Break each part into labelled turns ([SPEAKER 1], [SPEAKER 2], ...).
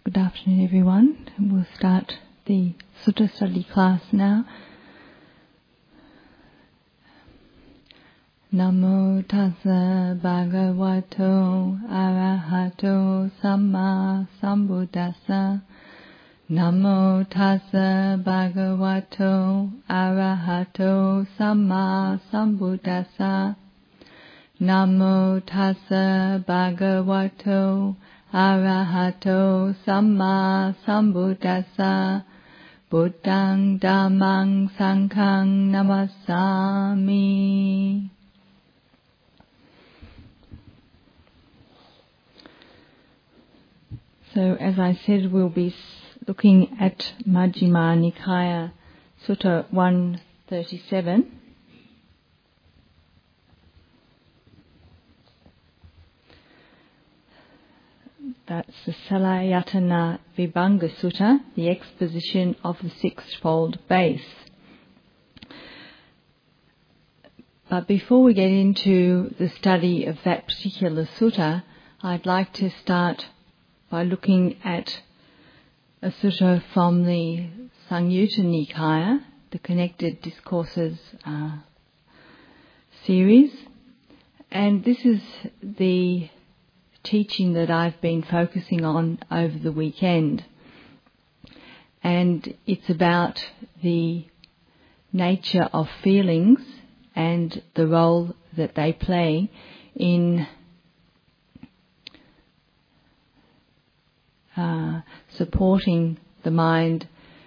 [SPEAKER 1] Good afternoon, everyone. We'll start the Sutta study class now. Namo tassa bhagavato arahato samma sambuddhassa. Namo tassa bhagavato arahato samma sambuddhassa. Namo tassa bhagavato arahato samma sambuddhassa. Buddhang dhammang sanghang namassami. So, as I said, we'll be looking at Majjhima Nikaya Sutta 137. That's the Salayatana Vibhanga Sutta, the exposition of the sixfold base. But before we get into the study of that particular sutta, I'd like to start by looking at a sutta from the Samyutta Nikaya, the Connected Discourses series. And this is the teaching that I've been focusing on over the weekend. And it's about the nature of feelings and the role that they play in supporting the mind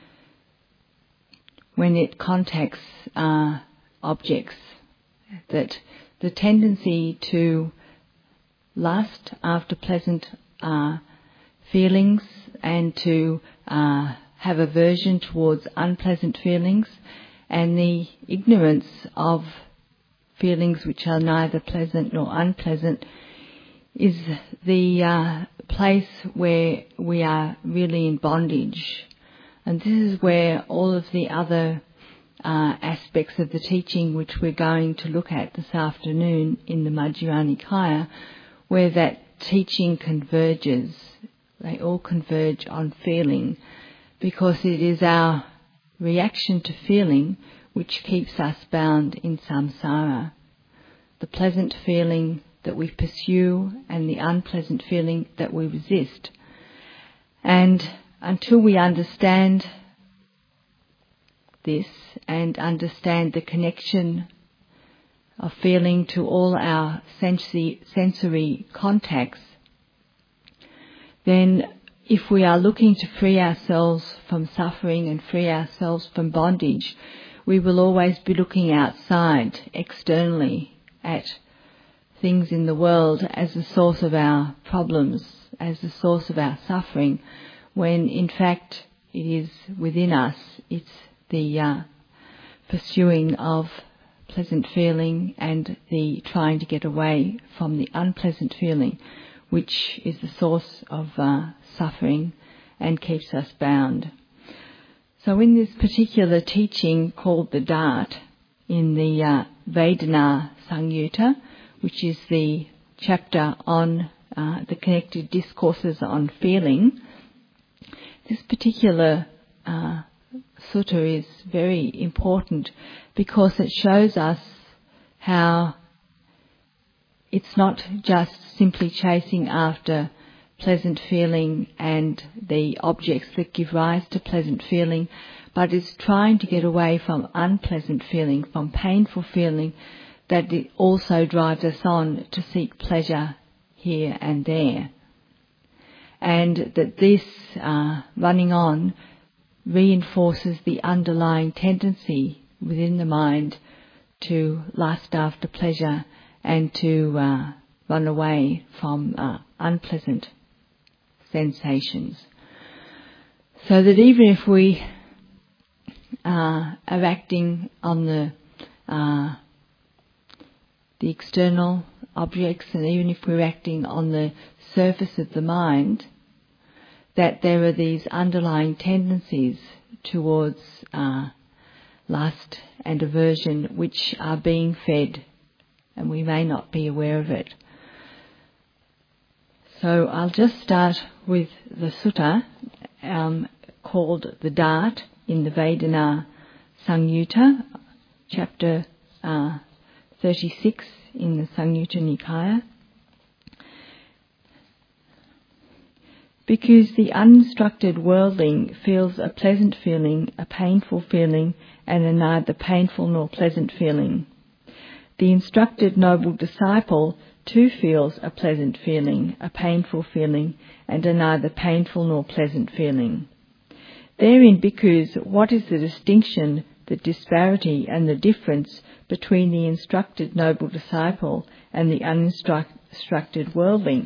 [SPEAKER 1] when it contacts objects. That the tendency to lust after pleasant feelings and to have aversion towards unpleasant feelings, and the ignorance of feelings which are neither pleasant nor unpleasant is the place where we are really in bondage. And this is where all of the other aspects of the teaching which we're going to look at this afternoon in the Majjhima Nikaya, where that teaching converges. They all converge on feeling, because it is our reaction to feeling which keeps us bound in samsara. The pleasant feeling that we pursue and the unpleasant feeling that we resist. And until we understand this and understand the connection of feeling to all our sensory contacts, then if we are looking to free ourselves from suffering and free ourselves from bondage, we will always be looking outside, externally, at things in the world as the source of our problems, as the source of our suffering, when in fact it is within us. It's the pursuing of pleasant feeling and the trying to get away from the unpleasant feeling, which is the source of suffering and keeps us bound. So in this particular teaching called the Dhat, in the Vedana Samyutta, which is the chapter on the Connected Discourses on feeling, this particular sutta is very important because it shows us how it's not just simply chasing after pleasant feeling and the objects that give rise to pleasant feeling, but it's trying to get away from unpleasant feeling, from painful feeling, that it also drives us on to seek pleasure here and there. And that this running on reinforces the underlying tendency within the mind to lust after pleasure and to run away from unpleasant sensations. So that even if we are acting on the external objects, and even if we're acting on the surface of the mind, that there are these underlying tendencies towards lust and aversion which are being fed, and we may not be aware of it. So I'll just start with the sutta called the Dart in the Vedana Samyutta, chapter 36 in the Samyutta Nikaya. Because the uninstructed worldling feels a pleasant feeling, a painful feeling, and a neither painful nor pleasant feeling. The instructed noble disciple too feels a pleasant feeling, a painful feeling, and a neither painful nor pleasant feeling. Therein, bhikkhus, what is the distinction, the disparity, and the difference between the instructed noble disciple and the uninstructed worldling?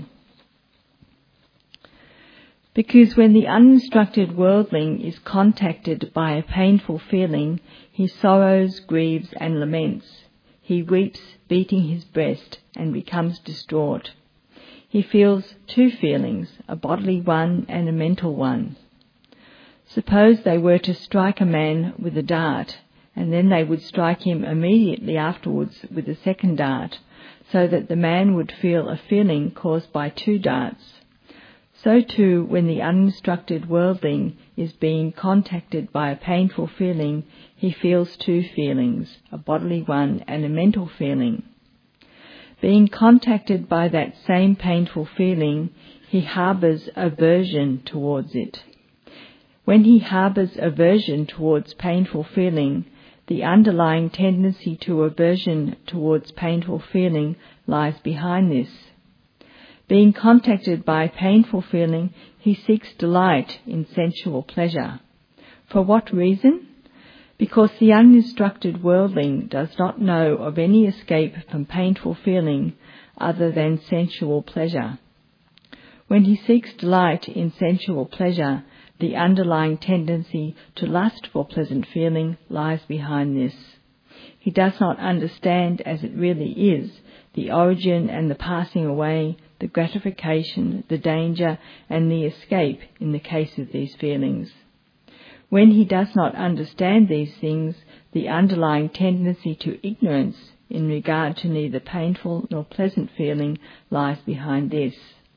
[SPEAKER 1] Because when the uninstructed worldling is contacted by a painful feeling, he sorrows, grieves, and laments. He weeps, beating his breast, and becomes distraught. He feels two feelings, a bodily one and a mental one. Suppose they were to strike a man with a dart, and then they would strike him immediately afterwards with a second dart, so that the man would feel a feeling caused by two darts. So too, when the uninstructed worldling is being contacted by a painful feeling, he feels two feelings, a bodily one and a mental feeling. Being contacted by that same painful feeling, he harbours aversion towards it. When he harbours aversion towards painful feeling, the underlying tendency to aversion towards painful feeling lies behind this. Being contacted by painful feeling, he seeks delight in sensual pleasure. For what reason? Because the uninstructed worldling does not know of any escape from painful feeling other than sensual pleasure. When he seeks delight in sensual pleasure, the underlying tendency to lust for pleasant feeling lies behind this. He does not understand as it really is the origin and the passing away, the gratification, the danger, and the escape in the case of these feelings. When he does not understand these things, the underlying tendency to ignorance in regard to neither painful nor pleasant feeling lies behind this.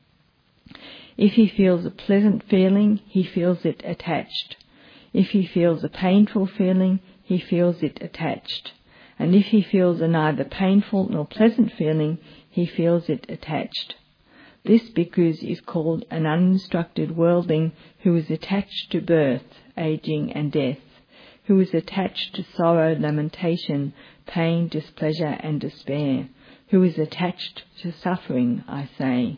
[SPEAKER 1] If he feels a pleasant feeling, he feels it attached. If he feels a painful feeling, he feels it attached. And if he feels a neither painful nor pleasant feeling, he feels it attached. This bhikkhus is called an uninstructed worldling who is attached to birth, aging and death, who is attached to sorrow, lamentation, pain, displeasure and despair, who is attached to suffering, I say.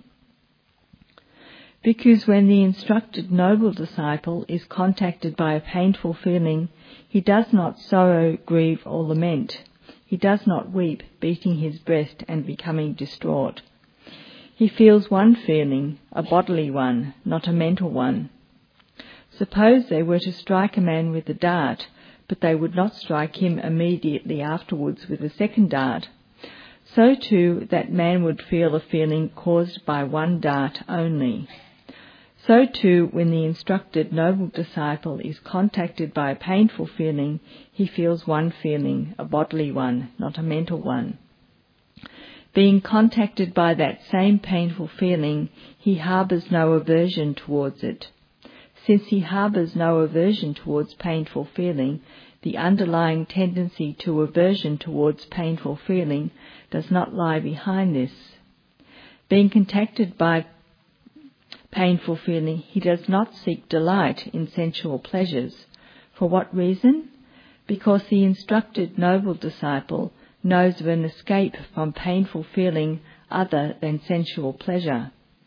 [SPEAKER 1] Because when the instructed noble disciple is contacted by a painful feeling, he does not sorrow, grieve or lament. He does not weep, beating his breast and becoming distraught. He feels one feeling, a bodily one, not a mental one. Suppose they were to strike a man with a dart, but they would not strike him immediately afterwards with a second dart. So too that man would feel a feeling caused by one dart only. So too, when the instructed noble disciple is contacted by a painful feeling, he feels one feeling, a bodily one, not a mental one. Being contacted by that same painful feeling, he harbours no aversion towards it. Since he harbours no aversion towards painful feeling, the underlying tendency to aversion towards painful feeling does not lie behind this. Being contacted by painful feeling, he does not seek delight in sensual pleasures. For what reason? Because the instructed noble disciple knows of an escape from painful feeling other than sensual pleasure.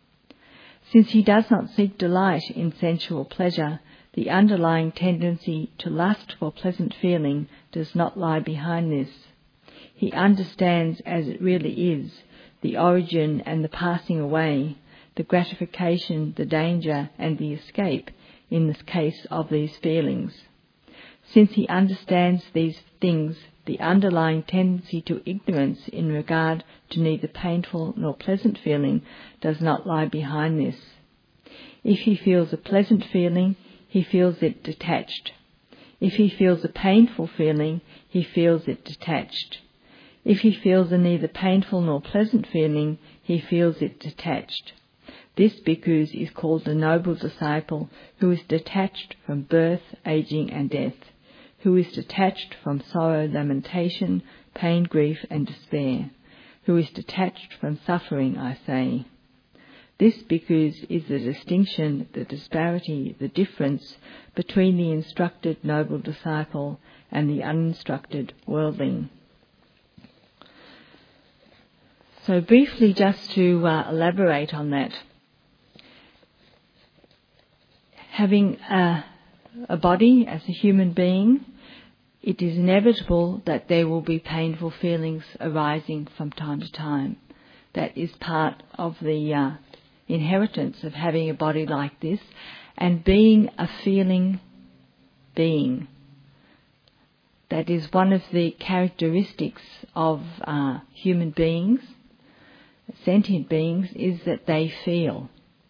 [SPEAKER 1] Since he does not seek delight in sensual pleasure, the underlying tendency to lust for pleasant feeling does not lie behind this. He understands as it really is the origin and the passing away, the gratification, the danger, and the escape in this case of these feelings. Since he understands these things, the underlying tendency to ignorance in regard to neither painful nor pleasant feeling does not lie behind this. If he feels a pleasant feeling, he feels it detached. If he feels a painful feeling, he feels it detached. If he feels a neither painful nor pleasant feeling, he feels it detached. This bhikkhu is called the noble disciple who is detached from birth, aging and death, who is detached from sorrow, lamentation, pain, grief and despair, who is detached from suffering, I say. This bhikkhu is the distinction, the disparity, the difference between the instructed noble disciple and the uninstructed worldling. So briefly, just to elaborate on that, having a body as a human being, it is inevitable that there will be painful feelings arising from time to time. That is part of the inheritance of having a body like this and being a feeling being. That is one of the characteristics of human beings, sentient beings, is that they feel.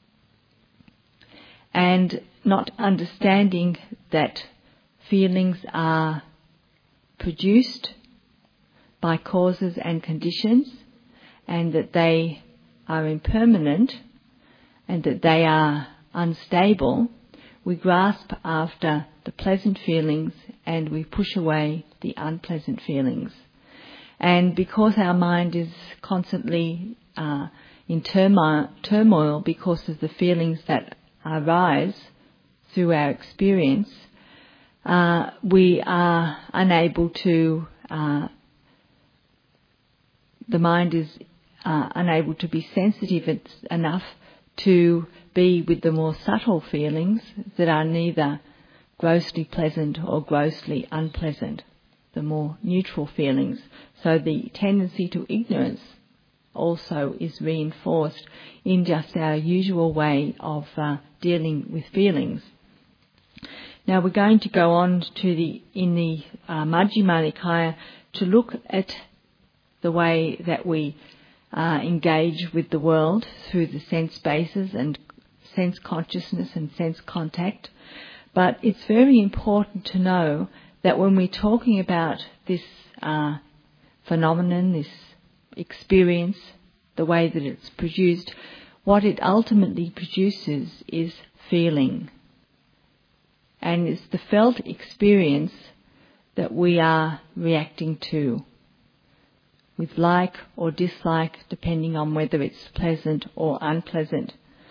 [SPEAKER 1] And not understanding that feelings are produced by causes and conditions, and that they are impermanent, and that they are unstable, we grasp after the pleasant feelings and we push away the unpleasant feelings. And because our mind is constantly in turmoil because of the feelings that arise through our experience, we are unable to, the mind is unable to be sensitive enough to be with the more subtle feelings that are neither grossly pleasant or grossly unpleasant, the more neutral feelings. So the tendency to ignorance also is reinforced in just our usual way of dealing with feelings. Now we're going to go on to in the Majjhima Nikaya to look at the way that we engage with the world through the sense bases and sense consciousness and sense contact. But it's very important to know that when we're talking about this phenomenon, this experience, the way that it's produced, what it ultimately produces is feeling. And it's the felt experience that we are reacting to, with like or dislike, depending on whether it's pleasant or unpleasant.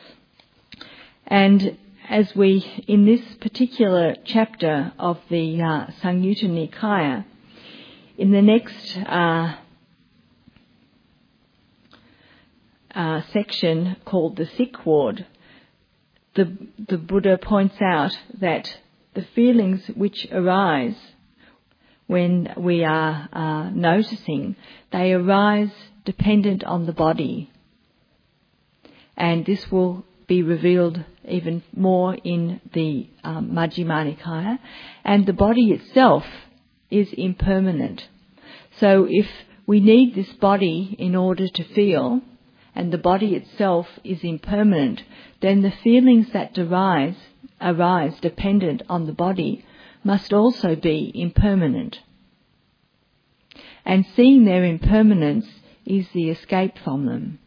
[SPEAKER 1] And as we, in this particular chapter of the Samyutta Nikaya, in the next section called the sick ward, the Buddha points out that the feelings which arise when we are noticing, they arise dependent on the body. And this will be revealed even more in the Majjhima Nikaya. And the body itself is impermanent. So if we need this body in order to feel, and the body itself is impermanent, then the feelings that arise dependent on the body must also be impermanent. And seeing their impermanence is the escape from them.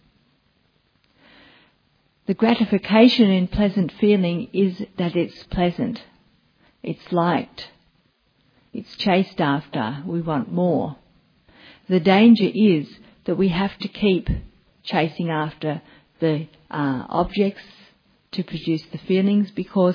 [SPEAKER 1] The gratification in pleasant feeling is that it's pleasant, it's liked, it's chased after, we want more. The danger is that we have to keep chasing after the objects to produce the feelings, because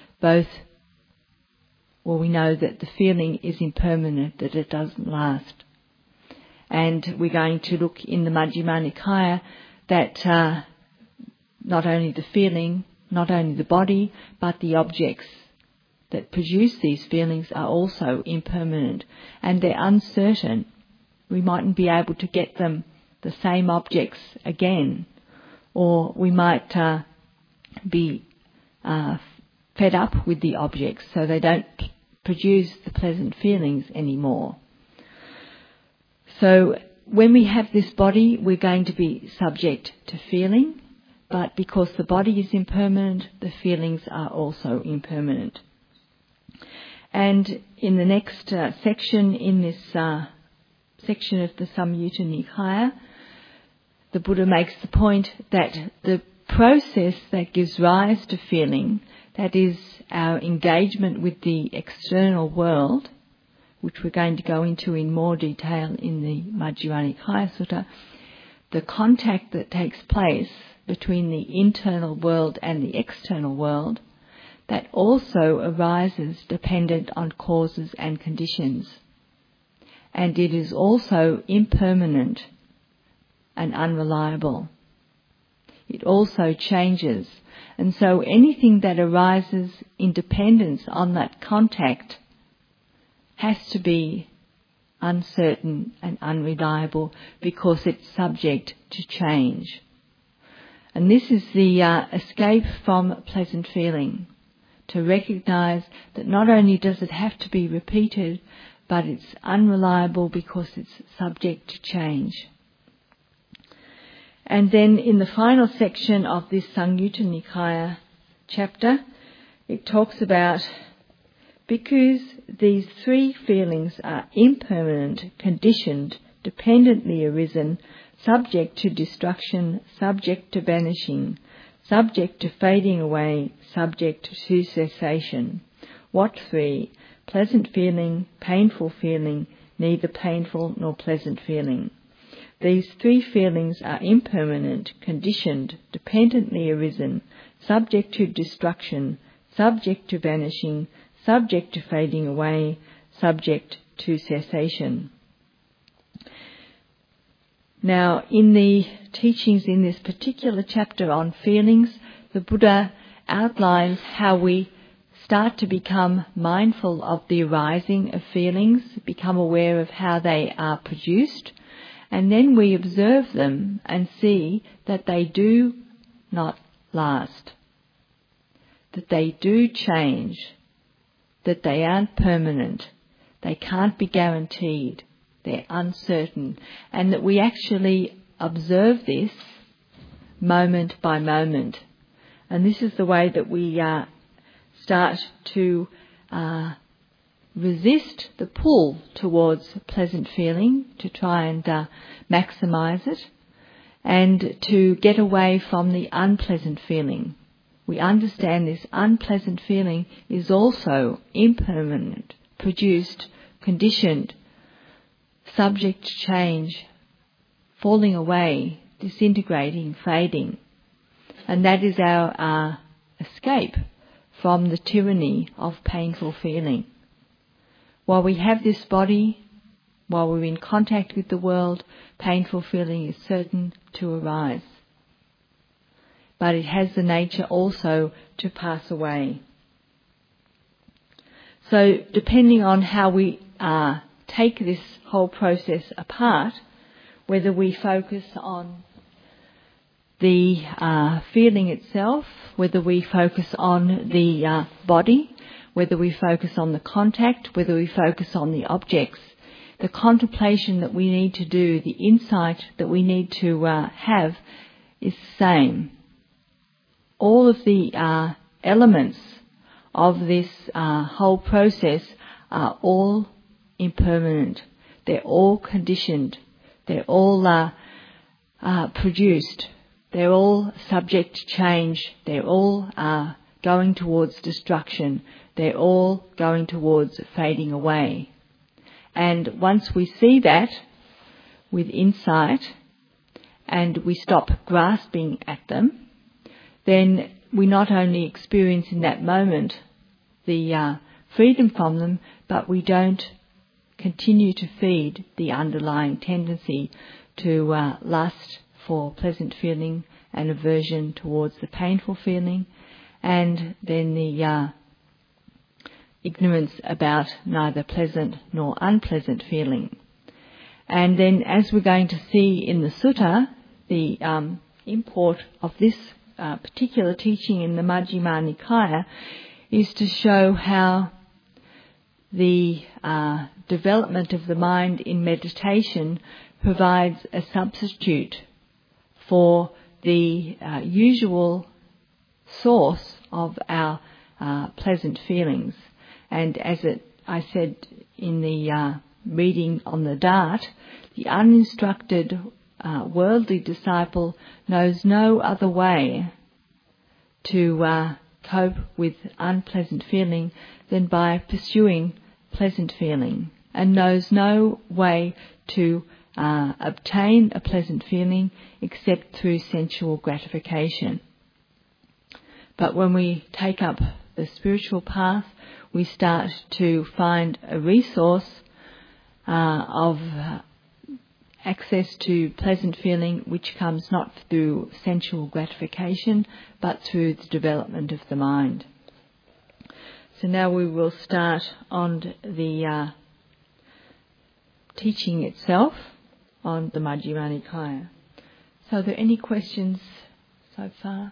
[SPEAKER 1] we know that the feeling is impermanent, that it doesn't last. And we're going to look in the Majjhima Nikaya that not only the feeling, not only the body, but the objects that produce these feelings are also impermanent, and they're uncertain. We mightn't be able to get them, the same objects, again, or we might be fed up with the objects, so they don't produce the pleasant feelings anymore. So when we have this body, we're going to be subject to feeling, but because the body is impermanent, the feelings are also impermanent. And in the next section, in this section of the Samyutta Nikaya, the Buddha makes the point that the process that gives rise to feeling, that is our engagement with the external world, which we're going to go into in more detail in the Majjhima Nikaya Sutta, the contact that takes place between the internal world and the external world, that also arises dependent on causes and conditions. And it is also impermanent and unreliable. It also changes. And so anything that arises in dependence on that contact has to be uncertain and unreliable because it's subject to change. And this is the escape from pleasant feeling, to recognise that not only does it have to be repeated, but it's unreliable because it's subject to change. And then in the final section of this Samyutta Nikaya chapter, it talks about, because these three feelings are impermanent, conditioned, dependently arisen, subject to destruction, subject to vanishing, subject to fading away, subject to cessation. What three? Pleasant feeling, painful feeling, neither painful nor pleasant feeling. These three feelings are impermanent, conditioned, dependently arisen, subject to destruction, subject to vanishing, subject to fading away, subject to cessation. Now, in the teachings in this particular chapter on feelings, the Buddha outlines how we start to become mindful of the arising of feelings, become aware of how they are produced, and then we observe them and see that they do not last, that they do change, that they aren't permanent, they can't be guaranteed, they're uncertain, and that we actually observe this moment by moment. And this is the way that we start to resist the pull towards pleasant feeling, to try and maximise it, and to get away from the unpleasant feeling. We understand this unpleasant feeling is also impermanent, produced, conditioned, subject to change, falling away, disintegrating, fading. And that is our escape from the tyranny of painful feeling. While we have this body, while we're in contact with the world, painful feeling is certain to arise. But it has the nature also to pass away. So depending on how we take this whole process apart, whether we focus on the feeling itself, whether we focus on the body, whether we focus on the contact, whether we focus on the objects, the contemplation that we need to do, the insight that we need to have is the same. All of the elements of this whole process are all impermanent. They're all conditioned. They're all produced. They're all subject to change. They're all going towards destruction. They're all going towards fading away. And once we see that with insight and we stop grasping at them, then we not only experience in that moment the freedom from them, but we don't continue to feed the underlying tendency to lust for pleasant feeling and aversion towards the painful feeling, and then the ignorance about neither pleasant nor unpleasant feeling. And then, as we're going to see in the sutta, the import of this particular teaching in the Majjhima Nikaya is to show how the development of the mind in meditation provides a substitute for the usual source of our pleasant feelings. And as I said in the reading on the Dhat, the uninstructed worldly disciple knows no other way to cope with unpleasant feeling than by pursuing pleasant feeling, and knows no way to obtain a pleasant feeling except through sensual gratification. But when we take up the spiritual path, we start to find a resource of access to pleasant feeling which comes not through sensual gratification but through the development of the mind. So now we will start on the teaching itself on the Majjhima Nikaya. So are there any questions so far?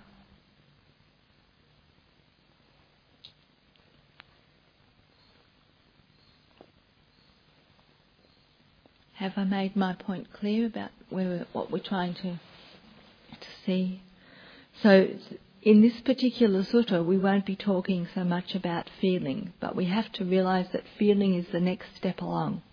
[SPEAKER 1] Have I made my point clear about what we're trying to see? So in this particular sutta, we won't be talking so much about feeling, but we have to realise that feeling is the next step along.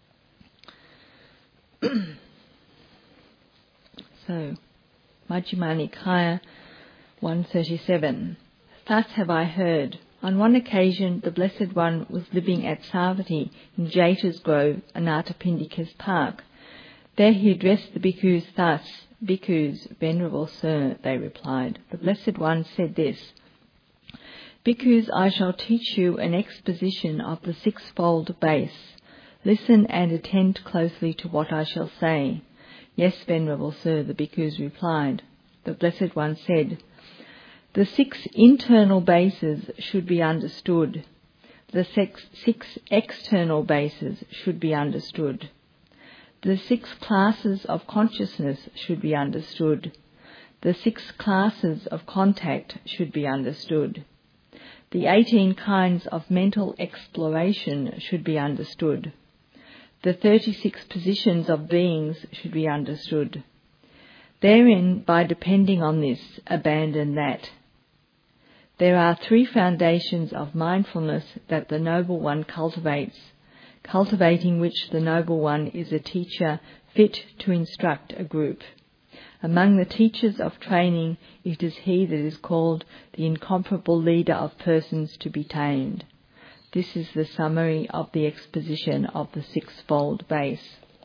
[SPEAKER 1] So, Majjhima Nikaya 137. Thus have I heard. On one occasion, the Blessed One was living at Savatthi in Jeta's Grove, Anathapindika's park. There he addressed the bhikkhus thus. Bhikkhus, Venerable Sir, they replied. The Blessed One said this: Bhikkhus, I shall teach you an exposition of the sixfold base. Listen and attend closely to what I shall say. Yes, Venerable Sir, the bhikkhus replied. The Blessed One said, the 6 internal bases should be understood. The 6 external bases should be understood. The 6 classes of consciousness should be understood. The 6 classes of contact should be understood. The 18 kinds of mental exploration should be understood. The 36 positions of beings should be understood. Therein, by depending on this, abandon that. There are 3 foundations of mindfulness that the Noble One cultivates, cultivating which the Noble One is a teacher fit to instruct a group. Among the teachers of training, it is he that is called the incomparable leader of persons to be tamed. This is the summary of the exposition of the sixfold base.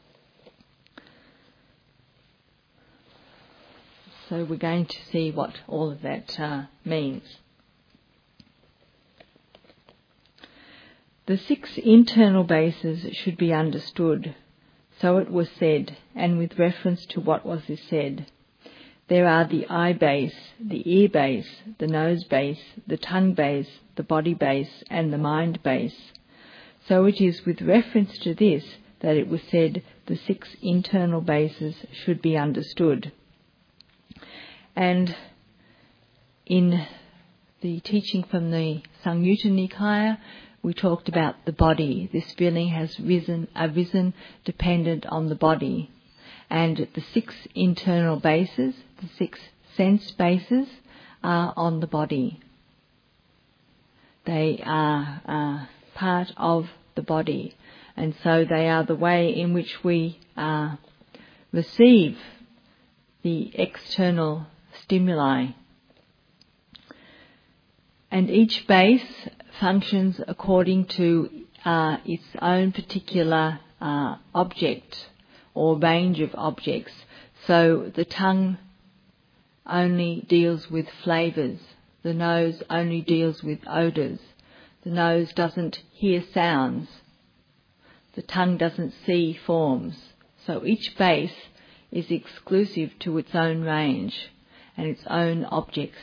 [SPEAKER 1] So we're going to see what all of that means. The 6 internal bases should be understood. So it was said, and with reference to what was said. There are the eye base, the ear base, the nose base, the tongue base, the body base, and the mind base. So it is with reference to this that it was said the 6 internal bases should be understood. And in the teaching from the Samyutta Nikaya, we talked about the body. This feeling has arisen dependent on the body. And the 6 internal bases, the 6 sense bases, are on the body. They are part of the body. And so they are the way in which we receive the external stimuli. And each base functions according to its own particular object or range of objects. So the tongue only deals with flavours. The nose only deals with odours. The nose doesn't hear sounds. The tongue doesn't see forms. So each base is exclusive to its own range and its own objects.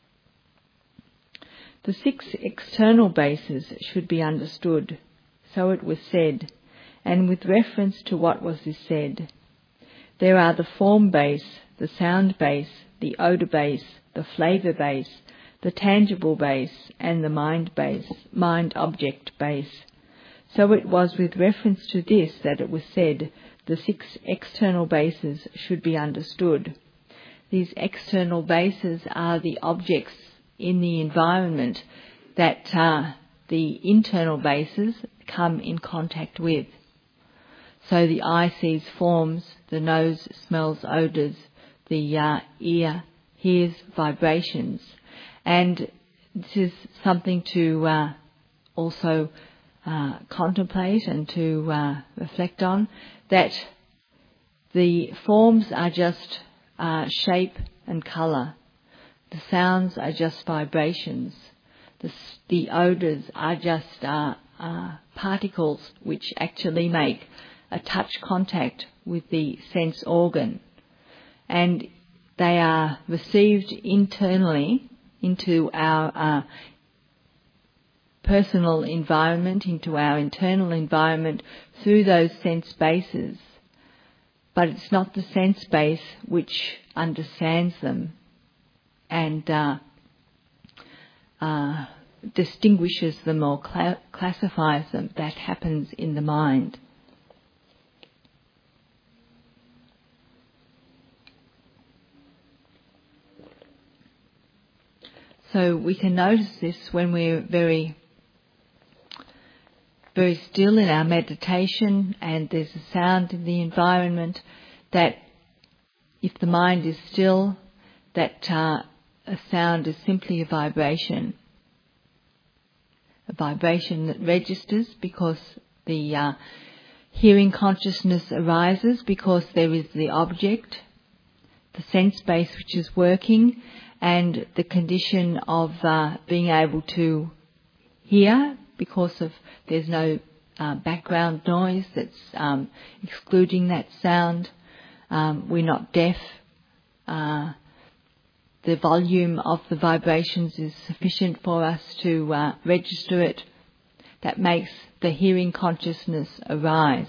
[SPEAKER 1] The 6 external bases should be understood. So it was said, and with reference to what was said. There are the form base, the sound base, the odour base, the flavour base, the tangible base, and the mind base, mind object base. So it was with reference to this that it was said the 6 external bases should be understood. These external bases are the objects in the environment that the internal bases come in contact with. So the eye sees forms, the nose smells odours, the ear hears vibrations, And this is something to also contemplate and to reflect on, that the forms are just shape and colour. The sounds are just vibrations. The odours are just particles which actually make a touch contact with the sense organ. And they are received internally into our personal environment, into our internal environment through those sense bases. But it's not the sense base which understands them and distinguishes them or classifies them. That happens in the mind. So we can notice this when we're very, very still in our meditation and there's a sound in the environment, that if the mind is still, that a sound is simply a vibration that registers because the hearing consciousness arises because there is the object, the sense base which is working, and the condition of being able to hear because of there's no background noise that's excluding that sound. We're not deaf. The volume of the vibrations is sufficient for us to register it. That makes the hearing consciousness arise.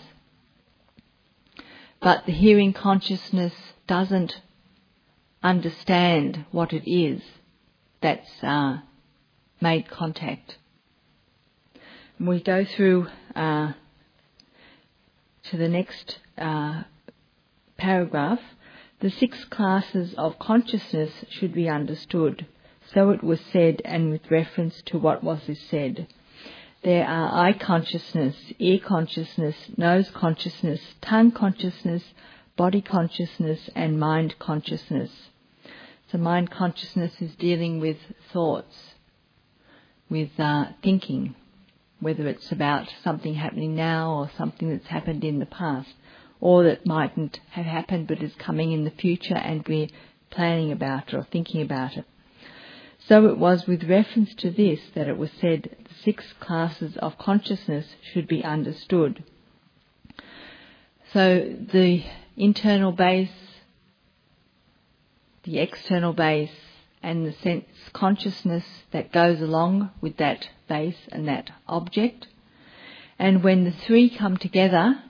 [SPEAKER 1] But the hearing consciousness doesn't understand what it is that's made contact. We go through to the next paragraph. The 6 classes of consciousness should be understood. So it was said, and with reference to what was said. There are eye consciousness, ear consciousness, nose consciousness, tongue consciousness, body consciousness, and mind consciousness. So mind consciousness is dealing with thoughts, with thinking, whether it's about something happening now or something that's happened in the past, or that mightn't have happened but is coming in the future and we're planning about it or thinking about it. So it was with reference to this that it was said the 6 classes of consciousness should be understood. So the internal base, the external base, and the sense consciousness that goes along with that base and that object. And when the 3 come together,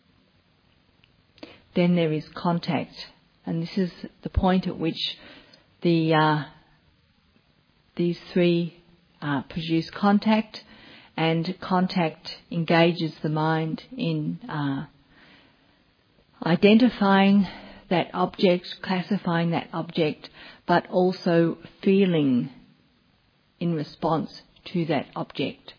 [SPEAKER 1] then there is contact. And this is the point at which these 3 produce contact, and contact engages the mind in identifying that object, classifying that object, but also feeling in response to that object.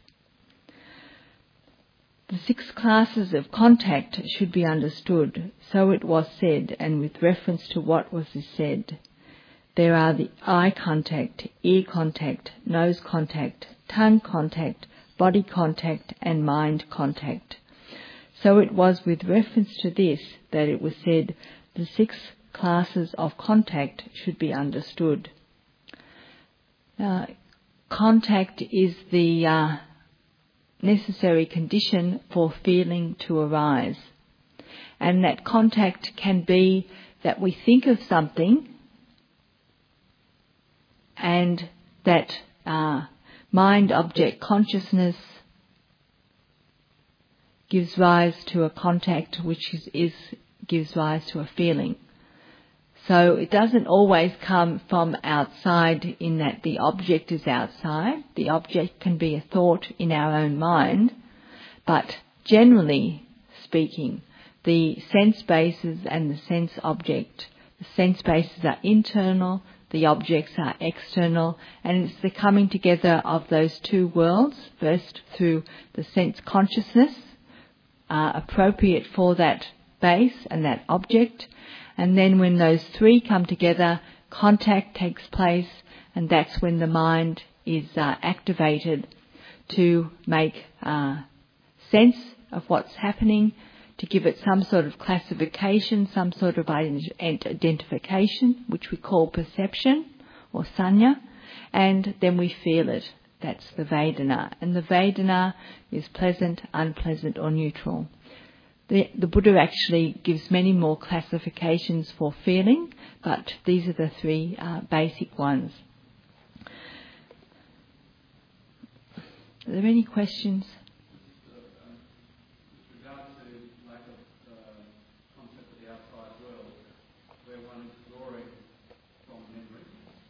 [SPEAKER 1] The 6 classes of contact should be understood. So it was said, and with reference to what was said. There are the eye contact, ear contact, nose contact, tongue contact, body contact, and mind contact. So it was with reference to this that it was said the 6 classes of contact should be understood. Contact is the necessary condition for feeling to arise. And that contact can be that we think of something and that mind-object consciousness gives rise to a contact which gives rise to a feeling. So it doesn't always come from outside in that the object is outside. The object can be a thought in our own mind, but generally speaking, the sense bases and the sense object, the sense bases are internal, the objects are external, and it's the coming together of those 2 worlds, first through the sense consciousness, appropriate for that base and that object, and then when those 3 come together, contact takes place, and that's when the mind is activated to make sense of what's happening, to give it some sort of classification, some sort of identification, which we call perception or sanya, and then we feel it. That's the Vedana. And the Vedana is pleasant, unpleasant or neutral. The Buddha actually gives many more classifications for feeling, but these are the three basic ones. Are there any questions?
[SPEAKER 2] With regard to lack of concept of the outside world, where one is drawing from memory,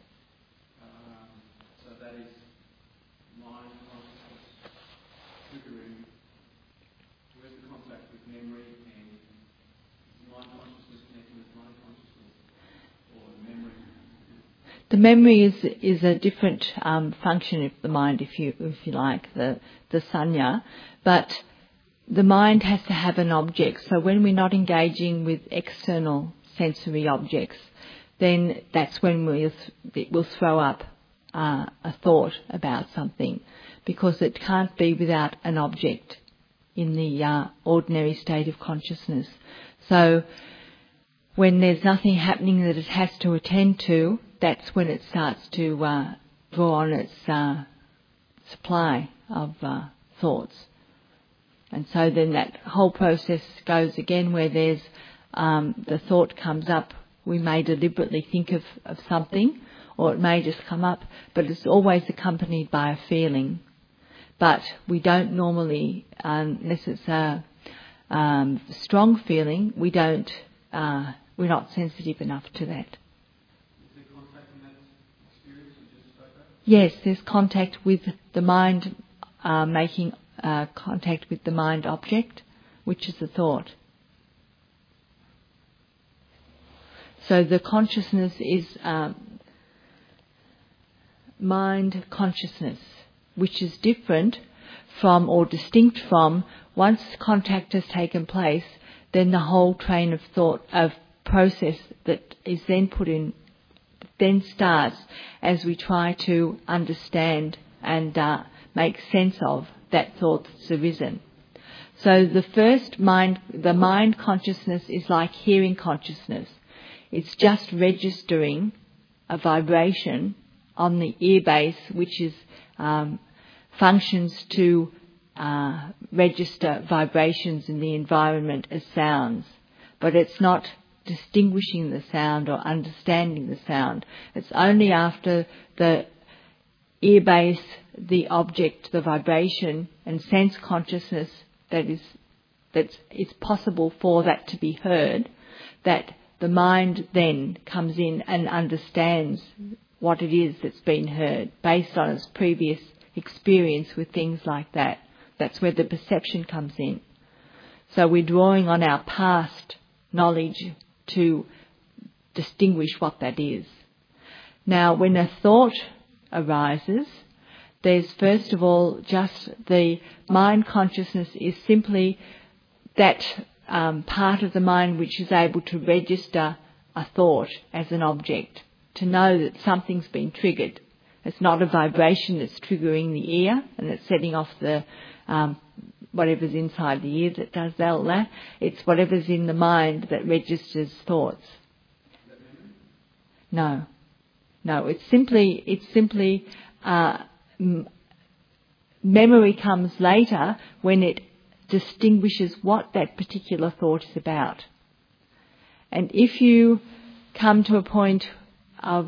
[SPEAKER 2] so that is mind consciousness triggering. Where's the contact with memory, and mind consciousness connecting with mind consciousness, or memory?
[SPEAKER 1] The memory is a different function of the mind, if you like, the sanya, but the mind has to have an object. So when we're not engaging with external sensory objects, then that's when we'll throw up a thought about something, because it can't be without an object in the ordinary state of consciousness. So when there's nothing happening that it has to attend to, that's when it starts to draw on its supply of thoughts. And so then that whole process goes again, where there's the thought comes up. We may deliberately think of something, or it may just come up, but it's always accompanied by a feeling. But we don't normally, unless it's a strong feeling, we're not sensitive enough to that. Yes, there's contact with the mind, making contact with the mind object, which is the thought. So the consciousness is mind consciousness, which is different from or distinct from, once contact has taken place, then the whole train of thought, of process that is then put in, then starts as we try to understand and make sense of that thought that's arisen. So the mind consciousness is like hearing consciousness. It's just registering a vibration on the ear base, which is functions to register vibrations in the environment as sounds, but it's not distinguishing the sound or understanding the sound. It's only after the ear base, the object, the vibration and sense consciousness that it's possible for that to be heard, that the mind then comes in and understands what it is that's been heard based on its previous experience with things like that. That's where the perception comes in. So we're drawing on our past knowledge to distinguish what that is. Now, when a thought arises, there's first of all just the mind consciousness is simply that part of the mind which is able to register a thought as an object, to know that something's been triggered. It's not a vibration that's triggering the ear and it's setting off the whatever's inside the ear that does all that. It's whatever's in the mind that registers thoughts. No, it's simply memory comes later when it distinguishes what that particular thought is about. And if you come to a point of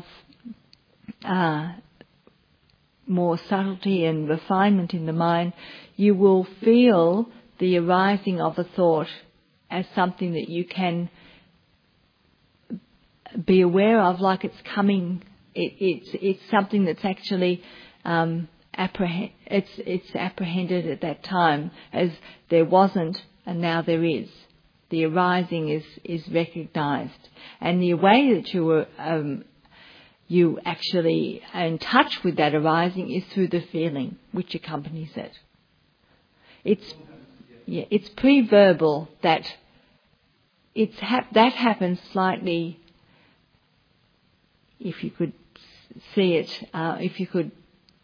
[SPEAKER 1] more subtlety and refinement in the mind, you will feel the arising of a thought as something that you can be aware of, like it's coming. It's something that's actually it's apprehended at that time as there wasn't and now there is. The arising is recognised, and the way that you actually are in touch with that arising is through the feeling which accompanies it. It's pre-verbal that that happens slightly, if you could see it, if you could,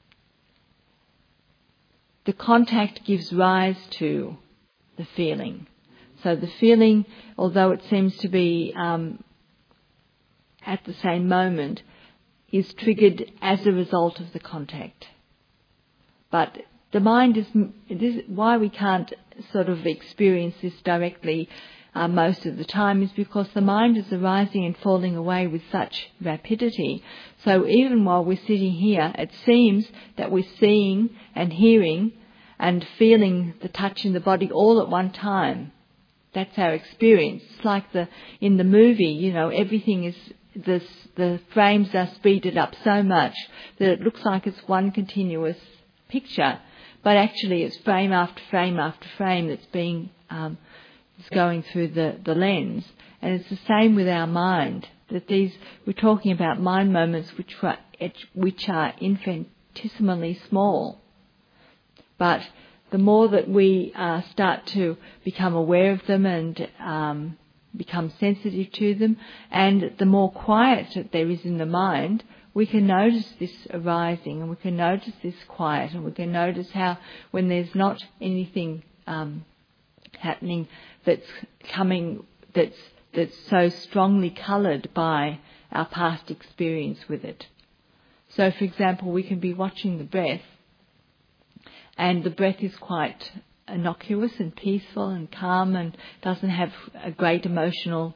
[SPEAKER 1] the contact gives rise to the feeling. So the feeling, although it seems to be at the same moment, is triggered as a result of the contact. But the mind is why we can't sort of experience this directly most of the time, is because the mind is arising and falling away with such rapidity. So even while we're sitting here, it seems that we're seeing and hearing and feeling the touch in the body all at one time. That's our experience. It's like in the movie, everything is, the frames are speeded up so much that it looks like it's one continuous picture, but actually it's frame after frame after frame that's being is going through the lens. And it's the same with our mind, that we're talking about mind moments which are infinitesimally small. But the more that we start to become aware of them and become sensitive to them, and the more quiet that there is in the mind, we can notice this arising, and we can notice this quiet, and we can notice how when there's not anything happening that's coming, that's so strongly coloured by our past experience with it. So, for example, we can be watching the breath, and the breath is quite innocuous and peaceful and calm and doesn't have a great emotional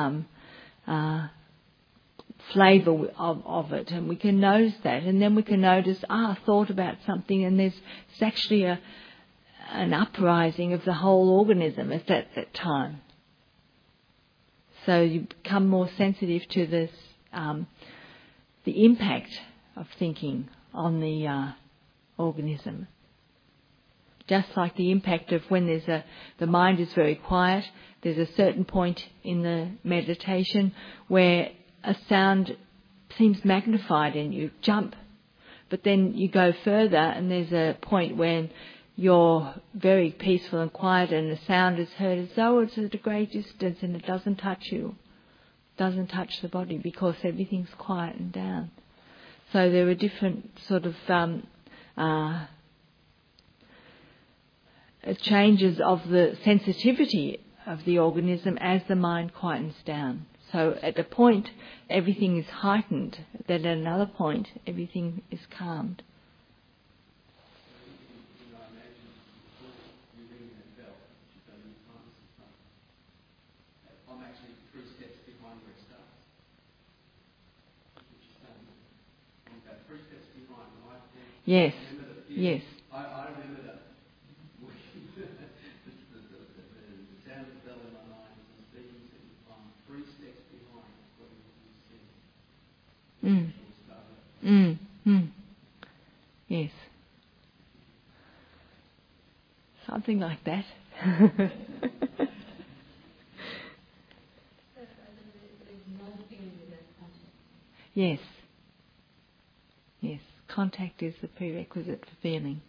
[SPEAKER 1] flavour of it, and we can notice that, and then we can notice, I thought about something, and there's actually an uprising of the whole organism at that time. So you become more sensitive to this, the impact of thinking on the organism. Just like the impact of when the mind is very quiet, there's a certain point in the meditation where a sound seems magnified and you jump. But then you go further and there's a point when you're very peaceful and quiet and the sound is heard as though it's at a great distance and it doesn't touch you, doesn't touch the body because everything's quiet and down. So there are different sort of changes of the sensitivity of the organism as the mind quietens down. So at a point everything is heightened, then at another point everything is calmed.
[SPEAKER 2] I'm actually 3 steps behind where it starts. I'm about 3 steps behind.
[SPEAKER 1] Yes. Yes.
[SPEAKER 2] I remember that. The sound of the bell in my mind as I'm speaking to you. I'm 3 steps behind what you said.
[SPEAKER 1] Yes. Something like that. Yes. Yes. Contact is the prerequisite for feeling.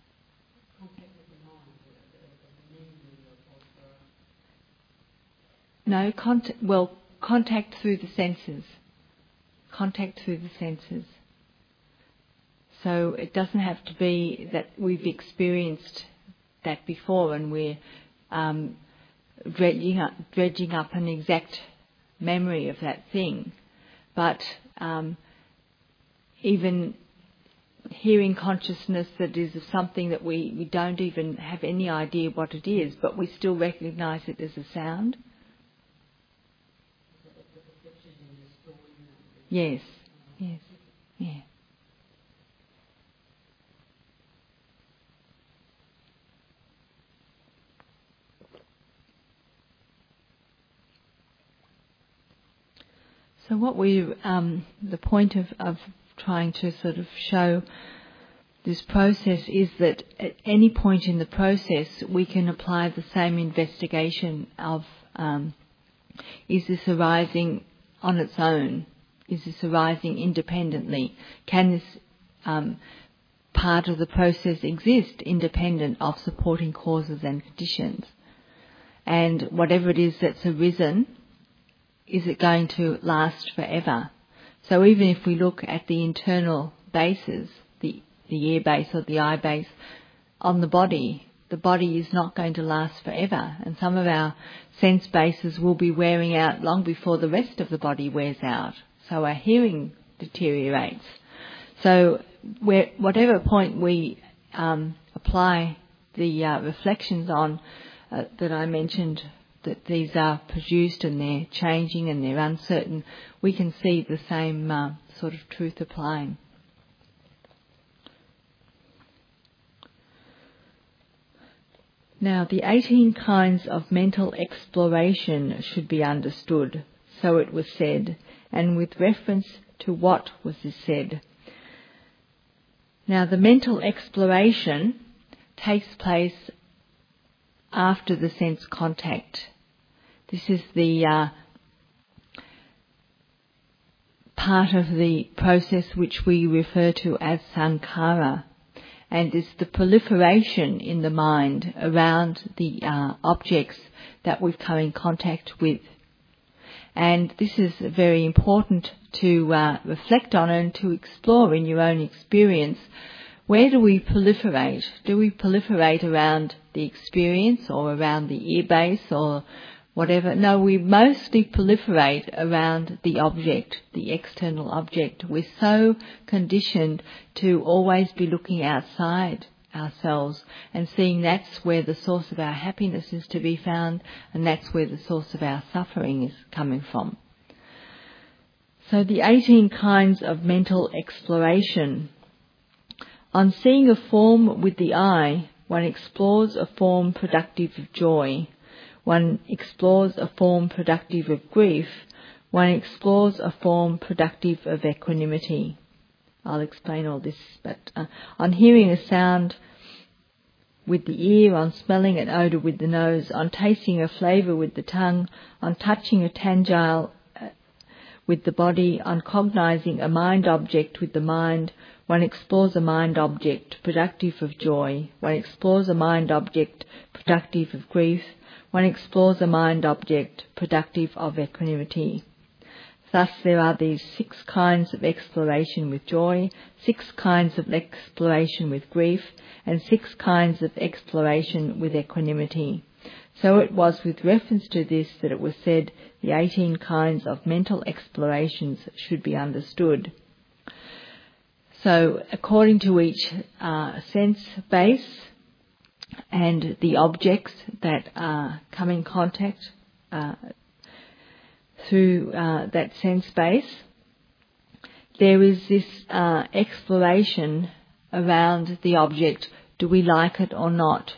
[SPEAKER 1] No, contact through the senses. Contact through the senses. So it doesn't have to be that we've experienced that before and we're dredging up an exact memory of that thing. But even hearing consciousness that is of something that we don't even have any idea what it is, but we still recognise it as a sound. Yes, yes, yeah. So what the point of trying to sort of show this process is that at any point in the process we can apply the same investigation of is this arising on its own? Is this arising independently? Can this part of the process exist independent of supporting causes and conditions? And whatever it is that's arisen, is it going to last forever? So even if we look at the internal bases, the ear base or the eye base on the body is not going to last forever, and some of our sense bases will be wearing out long before the rest of the body wears out. So our hearing deteriorates. So whatever point we apply the reflections on that I mentioned, that these are produced and they're changing and they're uncertain, we can see the same sort of truth applying. Now, the 18 kinds of mental exploration should be understood, so it was said, and with reference to what was said. Now, the mental exploration takes place after the sense contact. This is the part of the process which we refer to as sankhara, and it's the proliferation in the mind around the objects that we've come in contact with. And this is very important to reflect on and to explore in your own experience. Where do we proliferate? Do we proliferate around the experience or around the ear base or whatever? No, we mostly proliferate around the object, the external object. We're so conditioned to always be looking outside ourselves and seeing that's where the source of our happiness is to be found, and that's where the source of our suffering is coming from. So the 18 kinds of mental exploration. On seeing a form with the eye, one explores a form productive of joy. One explores a form productive of grief. One explores a form productive of equanimity. I'll explain all this, but on hearing a sound with the ear, on smelling an odour with the nose, on tasting a flavour with the tongue, on touching a tangile with the body, on cognizing a mind object with the mind, one explores a mind object productive of joy. One explores a mind object productive of grief. One explores a mind object productive of equanimity. Thus there are these 6 kinds of exploration with joy, 6 kinds of exploration with grief, and 6 kinds of exploration with equanimity. So it was with reference to this that it was said the 18 kinds of mental explorations should be understood. So according to each sense base and the objects that come in contact through that sense base, there is this exploration around the object. Do we like it or not?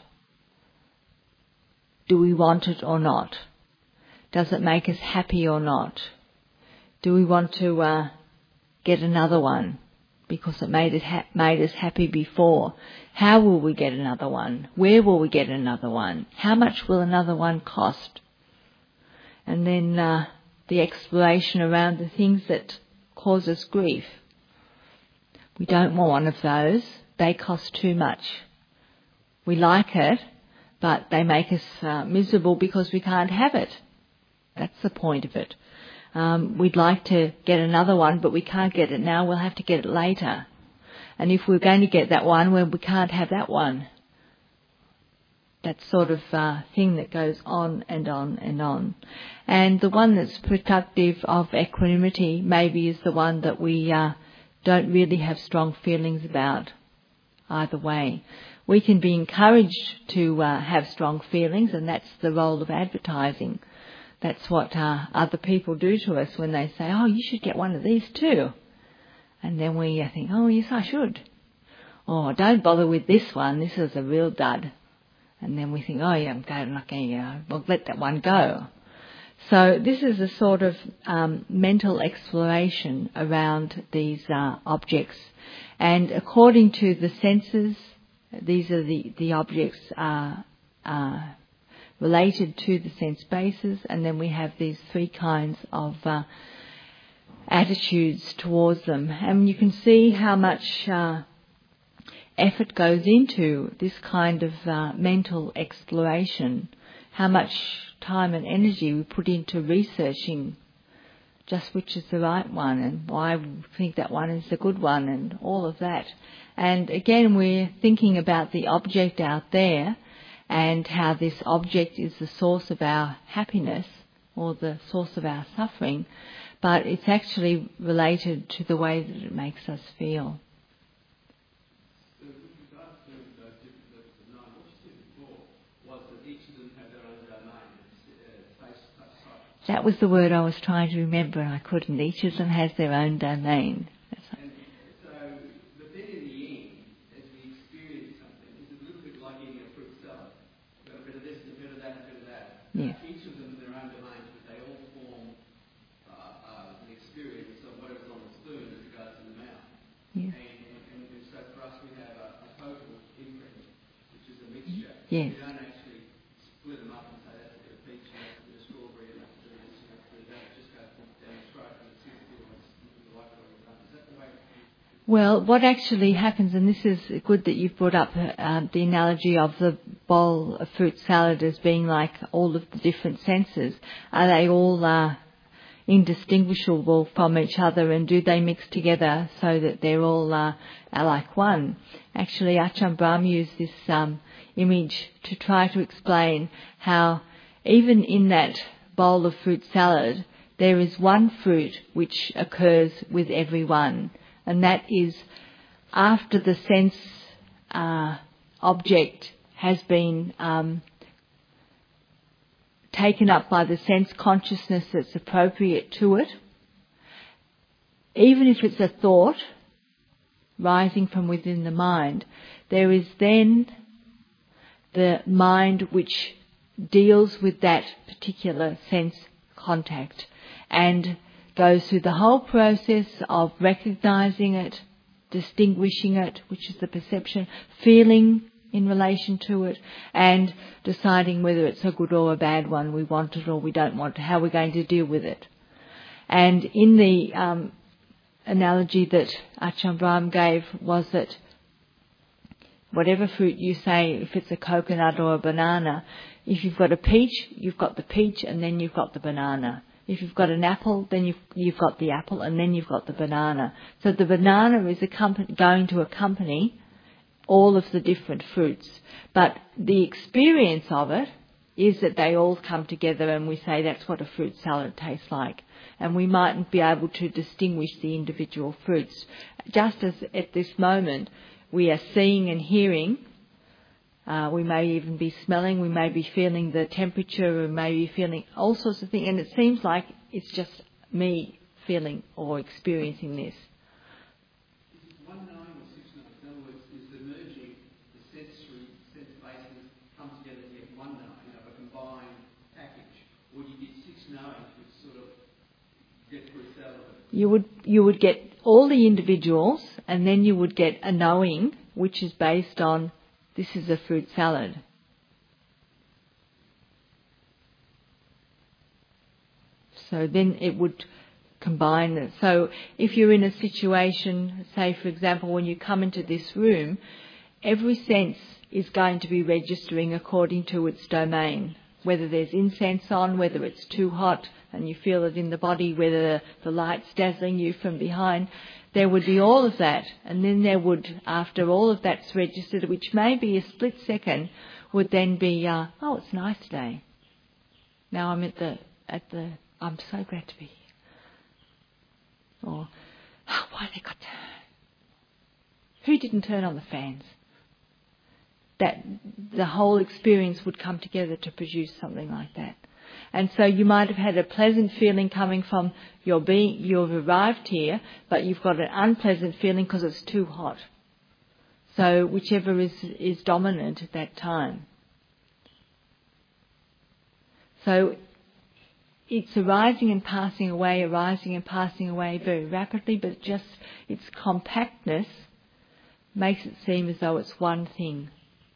[SPEAKER 1] Do we want it or not? Does it make us happy or not? Do we want to get another one because it made us happy before? How will we get another one? Where will we get another one? How much will another one cost? And then the exploration around the things that cause us grief. We don't want one of those. They cost too much. We like it, but they make us miserable because we can't have it. That's the point of it. We'd like to get another one, but we can't get it now. We'll have to get it later. And if we're going to get that one, well, we can't have that one. That sort of thing that goes on and on and on. And the one that's productive of equanimity maybe is the one that we don't really have strong feelings about either way. We can be encouraged to have strong feelings, and that's the role of advertising. That's what other people do to us when they say, oh, you should get one of these too. And then we think, oh, yes, I should. Or don't bother with this one, this is a real dud. And then we think, oh, yeah, I'm not going to, well, let that one go. So this is a sort of mental exploration around these objects. And according to the senses, these are the objects related to the sense bases, and then we have these 3 kinds of attitudes towards them. And you can see how much effort goes into this kind of mental exploration, how much time and energy we put into researching just which is the right one and why we think that one is the good one and all of that. And again, we're thinking about the object out there and how this object is the source of our happiness or the source of our suffering, but it's actually related to the way that it makes us feel.
[SPEAKER 2] So with regard to those different levels of nine, what you said before was that each of them have their own domain, face, touch, sight.
[SPEAKER 1] That was the word I was trying to remember and I couldn't. Each of them has their own domain.
[SPEAKER 2] And so, but then in the end, as we experience something, it's a little bit like eating a fruit salad. You've got a bit of this, and a bit of that, and a bit of that.
[SPEAKER 1] Yeah.
[SPEAKER 2] Each of them in their own domains, but they all form an experience of whatever's on the spoon as regards to the mouth.
[SPEAKER 1] Yes.
[SPEAKER 2] And so for us, we have a total imprint, which is a mixture.
[SPEAKER 1] Yes.
[SPEAKER 2] We don't actually split them up and say that's a bit of peach, and that's a bit of strawberry, and that's a bit of this, and that's a bit of that. It just goes down the throat, and it seems to be like what we've done. Is that the way?
[SPEAKER 1] Well, what actually happens, and this is good that you've brought up the analogy of the bowl of fruit salad as being like all of the different senses. Are they all indistinguishable from each other, and do they mix together so that they're all are like one? Actually, Ajahn Brahm used this image to try to explain how even in that bowl of fruit salad there is one fruit which occurs with everyone, and that is after the sense object has been taken up by the sense consciousness that's appropriate to it, even if it's a thought rising from within the mind, there is then the mind which deals with that particular sense contact and goes through the whole process of recognizing it, distinguishing it, which is the perception, feeling in relation to it, and deciding whether it's a good or a bad one, we want it or we don't want it, how we're going to deal with it. And in the analogy that Ajahn Brahm gave was that whatever fruit you say, if it's a coconut or a banana, if you've got a peach, you've got the peach and then you've got the banana. If you've got an apple, then you've got the apple and then you've got the banana. So the banana is going to accompany all of the different fruits. But the experience of it is that they all come together and we say that's what a fruit salad tastes like. And we mightn't be able to distinguish the individual fruits. Just as at this moment we are seeing and hearing, we may even be smelling, we may be feeling the temperature, we may be feeling all sorts of things, and it seems like it's just me feeling or experiencing this.
[SPEAKER 2] Is it 1 9 or 6 9? In other words, is the merging, the sensory, sense bases come together to get 1 9, a combined package, or do you get 6 9s which sort of get fruit salad?
[SPEAKER 1] You would get all the individuals, and then you would get a knowing, which is based on this is a fruit salad. So then it would combine it. So if you're in a situation, say for example when you come into this room, every sense is going to be registering according to its domain. Whether there's incense on, whether it's too hot and you feel it in the body, whether the light's dazzling you from behind, there would be all of that. And then there would, after all of that's registered, which may be a split second, would then be, oh, it's nice today. Now I'm I'm so glad to be here. Or, oh, why they got who didn't turn on the fans? That the whole experience would come together to produce something like that. And so you might have had a pleasant feeling coming from you've arrived here, but you've got an unpleasant feeling because it's too hot. So whichever is dominant at that time. So it's arising and passing away very rapidly, but just its compactness makes it seem as though it's one thing.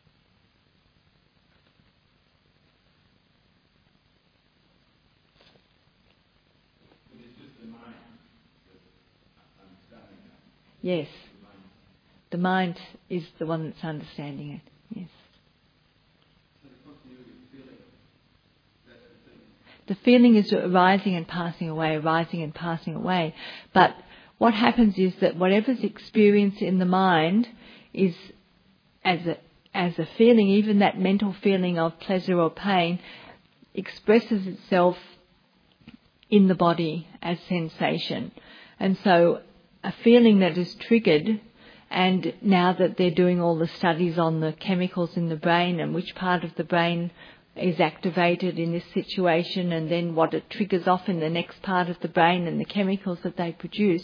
[SPEAKER 1] Yes. The mind is the one that's understanding it. Yes.
[SPEAKER 2] So the continuity of feeling, that's the thing.
[SPEAKER 1] The feeling is arising and passing away, arising and passing away. But what happens is that whatever's experienced in the mind is as a feeling, even that mental feeling of pleasure or pain, expresses itself in the body as sensation. And so a feeling that is triggered, and now that they're doing all the studies on the chemicals in the brain and which part of the brain is activated in this situation, and then what it triggers off in the next part of the brain and the chemicals that they produce,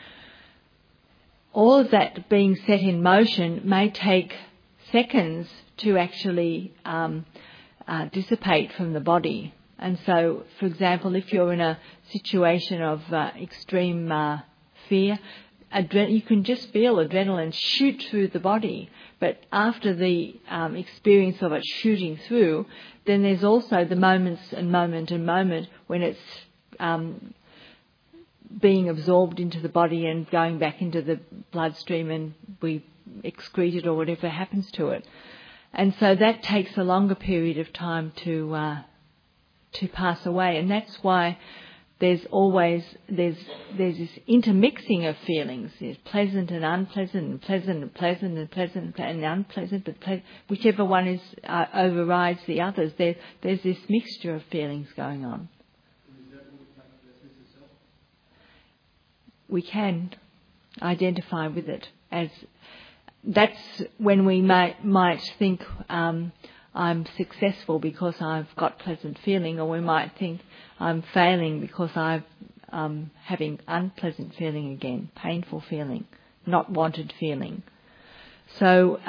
[SPEAKER 1] all of that being set in motion may take seconds to actually dissipate from the body. And so, for example, if you're in a situation of extreme fear, you can just feel adrenaline shoot through the body. But after the experience of it shooting through, then there's also the moment when it's being absorbed into the body and going back into the bloodstream, and we excrete it or whatever happens to it. And so that takes a longer period of time to pass away, and that's why there's this intermixing of feelings. There's pleasant and unpleasant, and pleasant and pleasant, and pleasant and unpleasant, but whichever one is overrides the others. There's this mixture of feelings going on. We can identify with it as that's when we might think I'm successful because I've got pleasant feeling, or we might think I'm failing because I'm having unpleasant feeling again, painful feeling, not wanted feeling. So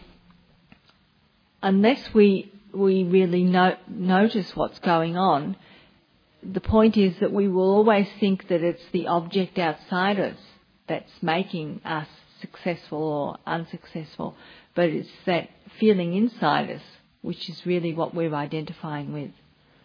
[SPEAKER 1] unless we really notice what's going on, the point is that we will always think that it's the object outside us that's making us successful or unsuccessful, but it's that feeling inside us which is really what we're identifying with.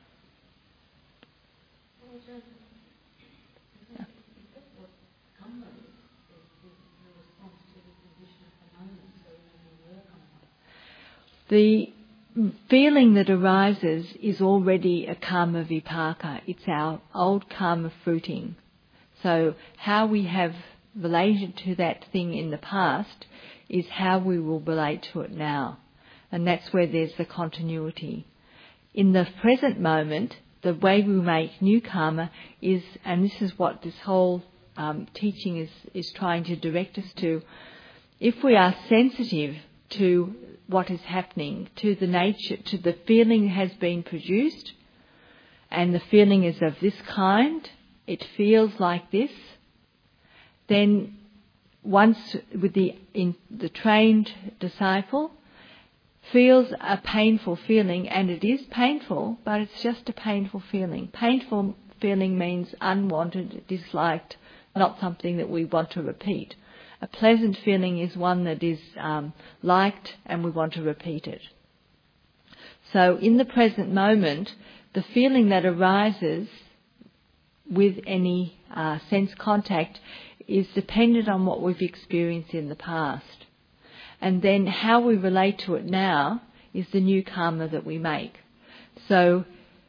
[SPEAKER 1] The feeling that arises is already a karma vipaka. It's our old karma fruiting. So how we have related to that thing in the past is how we will relate to it now. And that's where there's the continuity. In the present moment, the way we make new karma is, and this is what this whole teaching is trying to direct us to, if we are sensitive to what is happening, to the nature, to the feeling has been produced, and the feeling is of this kind, it feels like this, then once with the trained disciple feels a painful feeling, and it is painful, but it's just a painful feeling. Painful feeling means unwanted, disliked, not something that we want to repeat. A pleasant feeling is one that is liked and we want to repeat it. So in the present moment, the feeling that arises with any sense contact is dependent on what we've experienced in the past. And then how we relate to it now is the new karma that we make. So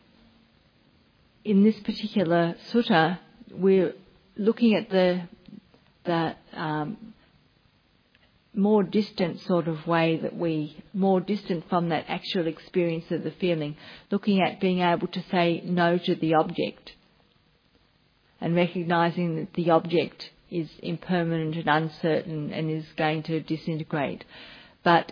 [SPEAKER 1] in this particular sutta, we're looking at the more distant sort of way more distant from that actual experience of the feeling, looking at being able to say no to the object and recognising that the object is impermanent and uncertain and is going to disintegrate. But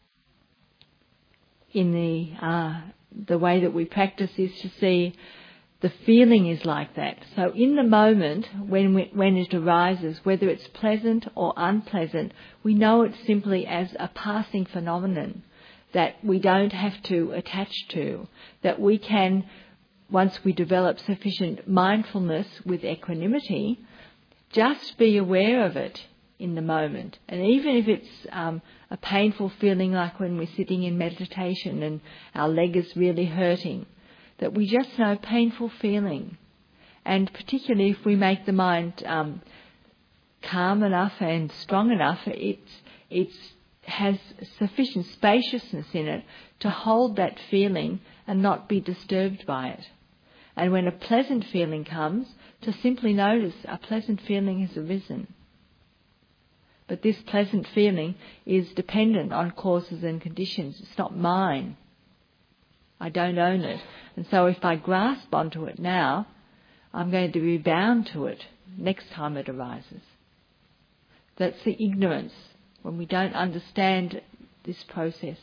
[SPEAKER 1] in the way that we practice is to see the feeling is like that. So in the moment, when it arises, whether it's pleasant or unpleasant, we know it simply as a passing phenomenon that we don't have to attach to, that we can, once we develop sufficient mindfulness with equanimity, just be aware of it in the moment. And even if it's a painful feeling, like when we're sitting in meditation and our leg is really hurting, that we just know painful feeling. And particularly if we make the mind calm enough and strong enough, it has sufficient spaciousness in it to hold that feeling and not be disturbed by it. And when a pleasant feeling comes, to simply notice a pleasant feeling has arisen. But this pleasant feeling is dependent on causes and conditions. It's not mine. I don't own it. And so if I grasp onto it now, I'm going to be bound to it next time it arises. That's the ignorance, when we don't understand this process.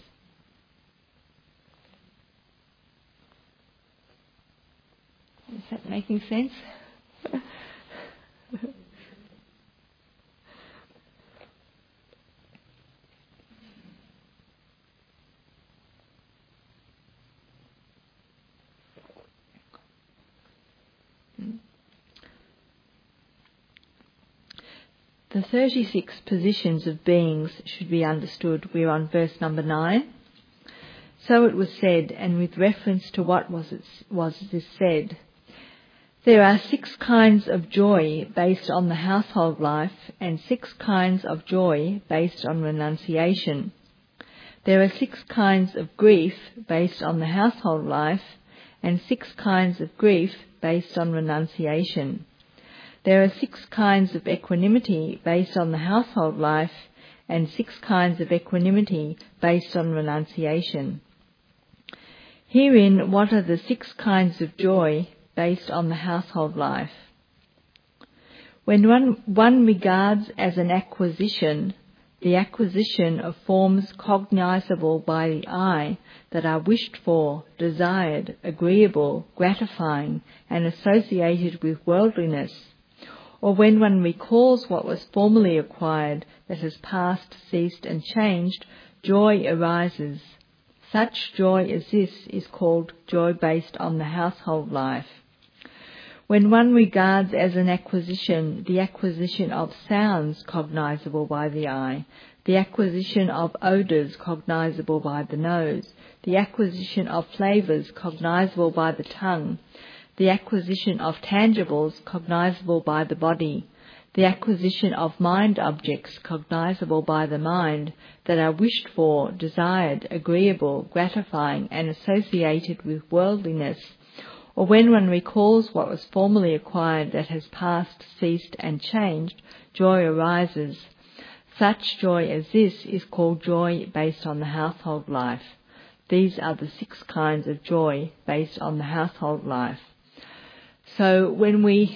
[SPEAKER 1] Is that making sense? The 36 positions of beings should be understood. We're on verse number 9. So it was said, and with reference to what was this said, there are 6 kinds of joy based on the household life and 6 kinds of joy based on renunciation. There are 6 kinds of grief based on the household life and 6 kinds of grief based on renunciation. There are 6 kinds of equanimity based on the household life and 6 kinds of equanimity based on renunciation. Herein, what are the 6 kinds of joy based on the household life? When one regards as an acquisition the acquisition of forms cognizable by the eye that are wished for, desired, agreeable, gratifying, and associated with worldliness, or when one recalls what was formerly acquired that has passed, ceased, and changed, joy arises. Such joy as this is called joy based on the household life. When one regards as an acquisition the acquisition of sounds cognizable by the eye, the acquisition of odours cognizable by the nose, the acquisition of flavours cognizable by the tongue, the acquisition of tangibles cognizable by the body, the acquisition of mind objects cognizable by the mind that are wished for, desired, agreeable, gratifying, and associated with worldliness, or when one recalls what was formerly acquired that has passed, ceased, and changed, joy arises. Such joy as this is called joy based on the household life. These are the 6 kinds of joy based on the household life. So when we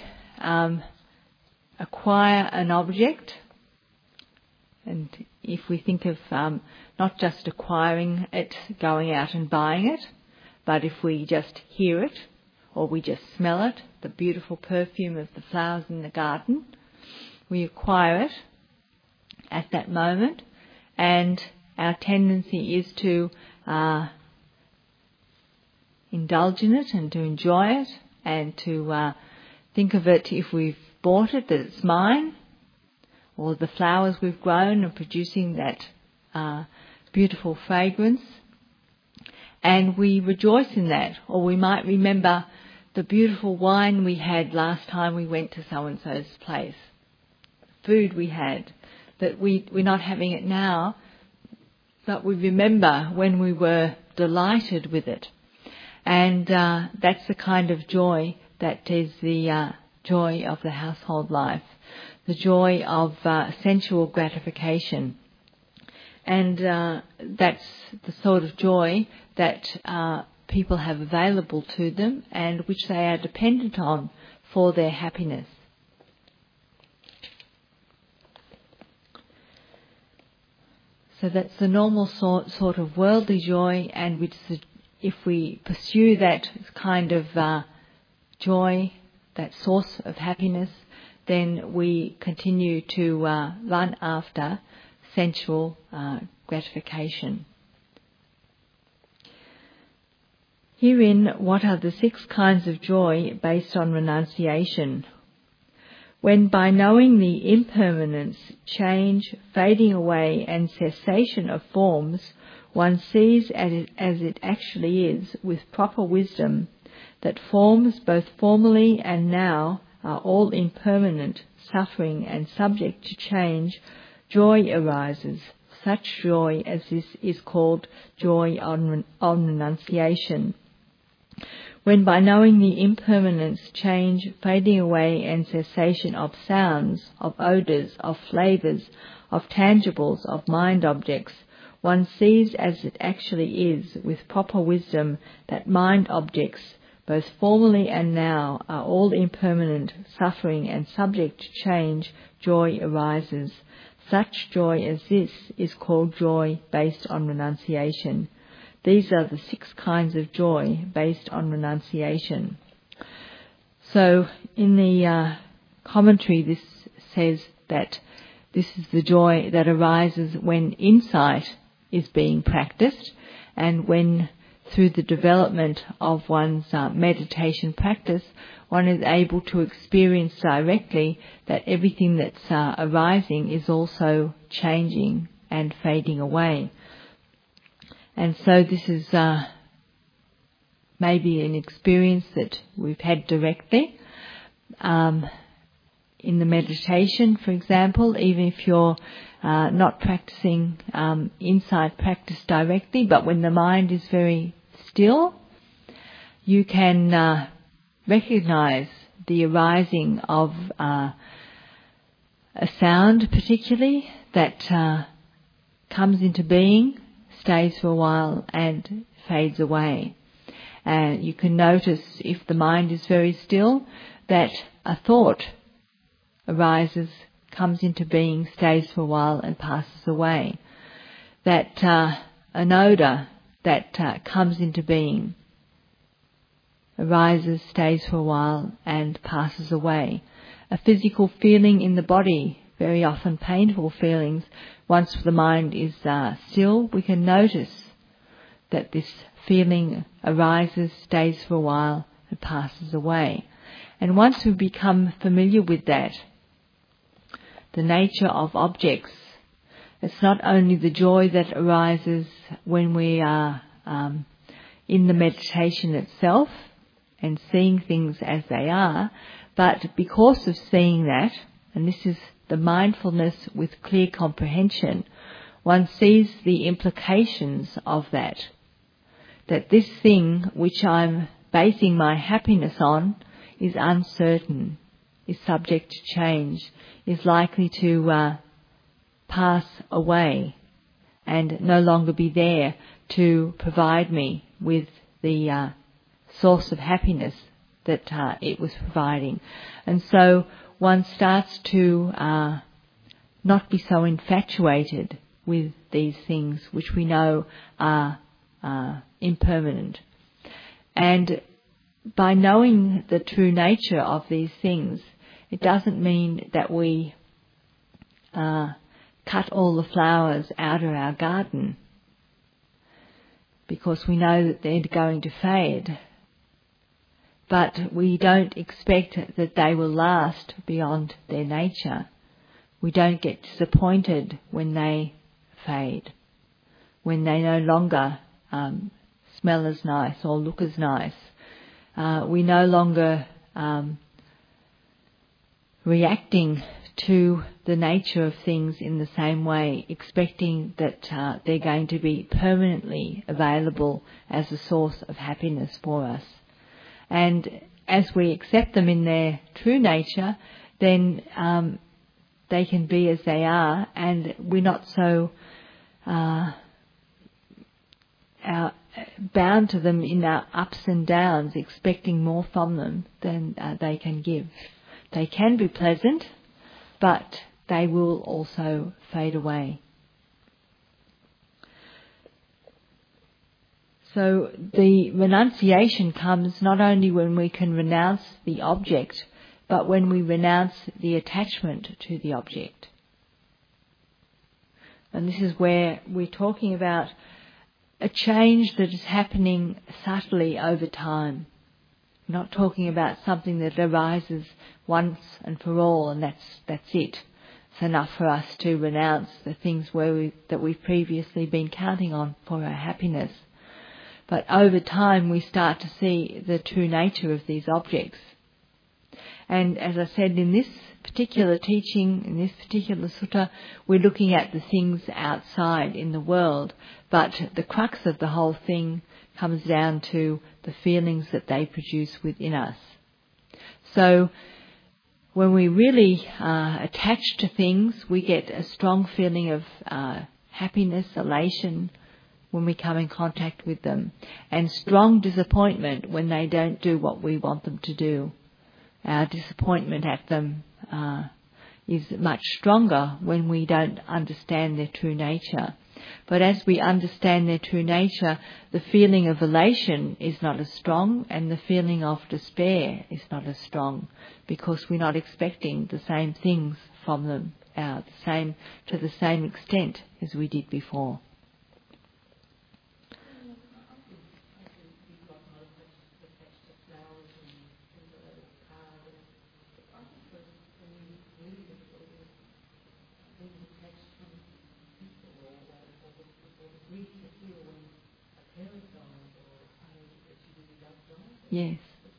[SPEAKER 1] acquire an object, and if we think of not just acquiring it, going out and buying it, but if we just hear it, or we just smell it, the beautiful perfume of the flowers in the garden, we acquire it at that moment, and our tendency is to indulge in it and to enjoy it, and to think of it, if we've bought it, that it's mine, or the flowers we've grown are producing that beautiful fragrance, and we rejoice in that. Or we might remember the beautiful wine we had last time we went to so-and-so's place, food we had, that we're not having it now, but we remember when we were delighted with it. And that's the kind of joy that is the joy of the household life, the joy of sensual gratification. And that's the sort of joy that people have available to them and which they are dependent on for their happiness. So that's the normal sort of worldly joy, and which if we pursue that kind of joy, that source of happiness, then we continue to run after sensual gratification. Herein, what are the 6 kinds of joy based on renunciation? When by knowing the impermanence, change, fading away and cessation of forms, one sees as it actually is with proper wisdom, that forms both formerly and now are all impermanent, suffering and subject to change, joy arises. Such joy as this is called joy on renunciation. When by knowing the impermanence, change, fading away and cessation of sounds, of odours, of flavours, of tangibles, of mind objects, one sees as it actually is, with proper wisdom, that mind objects, both formerly and now, are all impermanent, suffering and subject to change, joy arises. Such joy as this is called joy based on renunciation. These are the 6 kinds of joy based on renunciation. So in the commentary, this says that this is the joy that arises when insight is being practiced, and when through the development of one's meditation practice, one is able to experience directly that everything that's arising is also changing and fading away. And so this is maybe an experience that we've had directly. In the meditation, for example, even if you're not practicing insight practice directly, but when the mind is very still, you can recognize the arising of a sound particularly that comes into being, stays for a while and fades away. And you can notice, if the mind is very still, that a thought arises, comes into being, stays for a while and passes away. That an odour that comes into being arises, stays for a while and passes away. A physical feeling in the body, very often painful feelings, once the mind is still, we can notice that this feeling arises, stays for a while and passes away. And once we become familiar with that, the nature of objects, it's not only the joy that arises when we are in the meditation itself and seeing things as they are, but because of seeing that, and this is the mindfulness with clear comprehension, one sees the implications of that this thing which I'm basing my happiness on is uncertain, is subject to change, is likely to pass away and no longer be there to provide me with the source of happiness that it was providing. And so one starts to not be so infatuated with these things which we know are impermanent. And by knowing the true nature of these things, it doesn't mean that we cut all the flowers out of our garden because we know that they're going to fade. But we don't expect that they will last beyond their nature. We don't get disappointed when they fade, when they no longer smell as nice or look as nice. We no longer reacting to the nature of things in the same way, expecting that they're going to be permanently available as a source of happiness for us. And as we accept them in their true nature, then they can be as they are, and we're not so bound to them in our ups and downs, expecting more from them than they can give. They can be pleasant, but they will also fade away. So the renunciation comes not only when we can renounce the object, but when we renounce the attachment to the object. And this is where we're talking about a change that is happening subtly over time. We're not talking about something that arises once and for all, and that's it. It's enough for us to renounce the things that we've previously been counting on for our happiness. But over time we start to see the true nature of these objects. And as I said, in this particular teaching, in this particular sutta, we're looking at the things outside in the world, but the crux of the whole thing comes down to the feelings that they produce within us. So when we really attach to things, we get a strong feeling of happiness, elation, when we come in contact with them, and strong disappointment when they don't do what we want them to do. Our disappointment at them is much stronger when we don't understand their true nature. But as we understand their true nature, the feeling of elation is not as strong, and the feeling of despair is not as strong, because we're not expecting the same things from them to the same extent as we did before. Yes.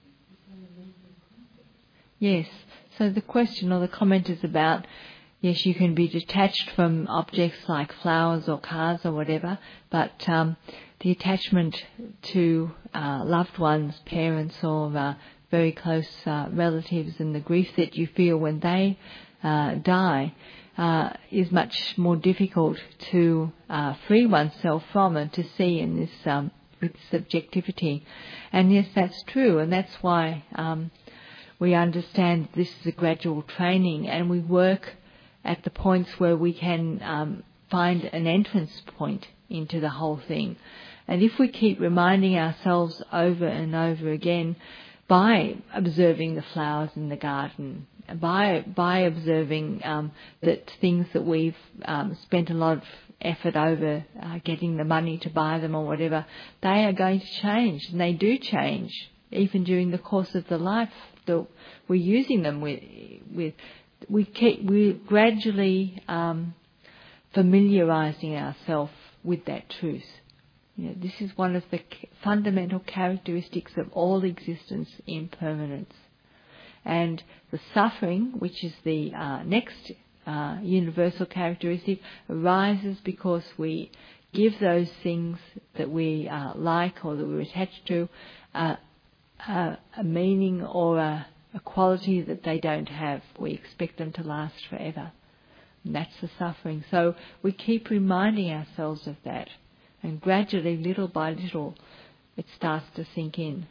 [SPEAKER 1] Yes. So the question or the comment is about, yes, you can be detached from objects like flowers or cars or whatever, but the attachment to loved ones, parents or very close relatives, and the grief that you feel when they die is much more difficult to free oneself from and to see in this with subjectivity. And yes, that's true, and that's why we understand this is a gradual training, and we work at the points where we can find an entrance point into the whole thing. And if we keep reminding ourselves over and over again by observing the flowers in the garden, by observing that things that we've spent a lot of effort over getting the money to buy them or whatever, they are going to change, and they do change even during the course of the life that we're using them with. We're gradually familiarising ourselves with that truth. You know, this is one of the fundamental characteristics of all existence, impermanence. And the suffering, which is the next universal characteristic, arises because we give those things that we like or that we're attached to a meaning or a quality that they don't have. We expect them to last forever. And that's the suffering. So we keep reminding ourselves of that. And gradually, little by little, it starts to sink in.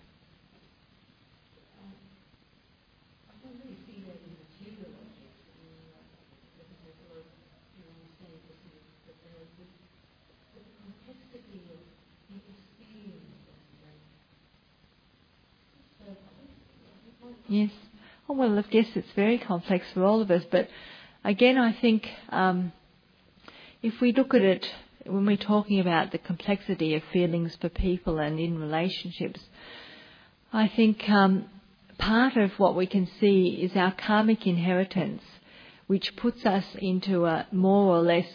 [SPEAKER 1] Yes. Oh, well, yes, it's very complex for all of us. But again, I think if we look at it, when we're talking about the complexity of feelings for people and in relationships, I think part of what we can see is our karmic inheritance, which puts us into a more or less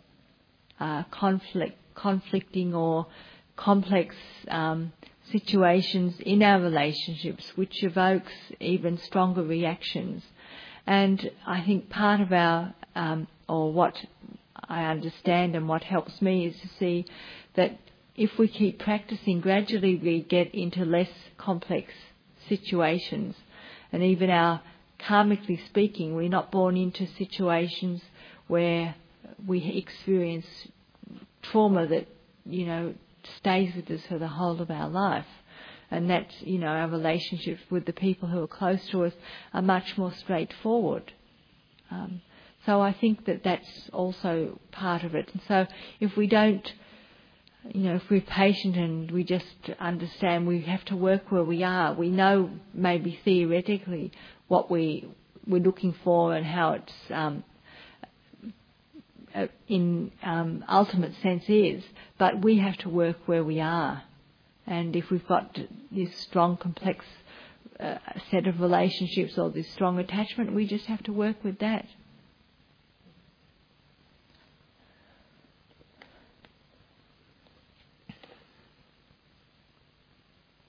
[SPEAKER 1] conflicting or complex situations in our relationships, which evokes even stronger reactions. And I think part of our, or what I understand and what helps me, is to see that if we keep practicing, gradually we get into less complex situations. And even karmically speaking, we're not born into situations where we experience trauma that, stays with us for the whole of our life. And that's, our relationships with the people who are close to us are much more straightforward. So I think that that's also part of it. And so if we don't, if we're patient and we just understand we have to work where we are, we know maybe theoretically what we're looking for and how it's in ultimate sense is, but we have to work where we are. And if we've got this strong, complex set of relationships or this strong attachment, we just have to work with that.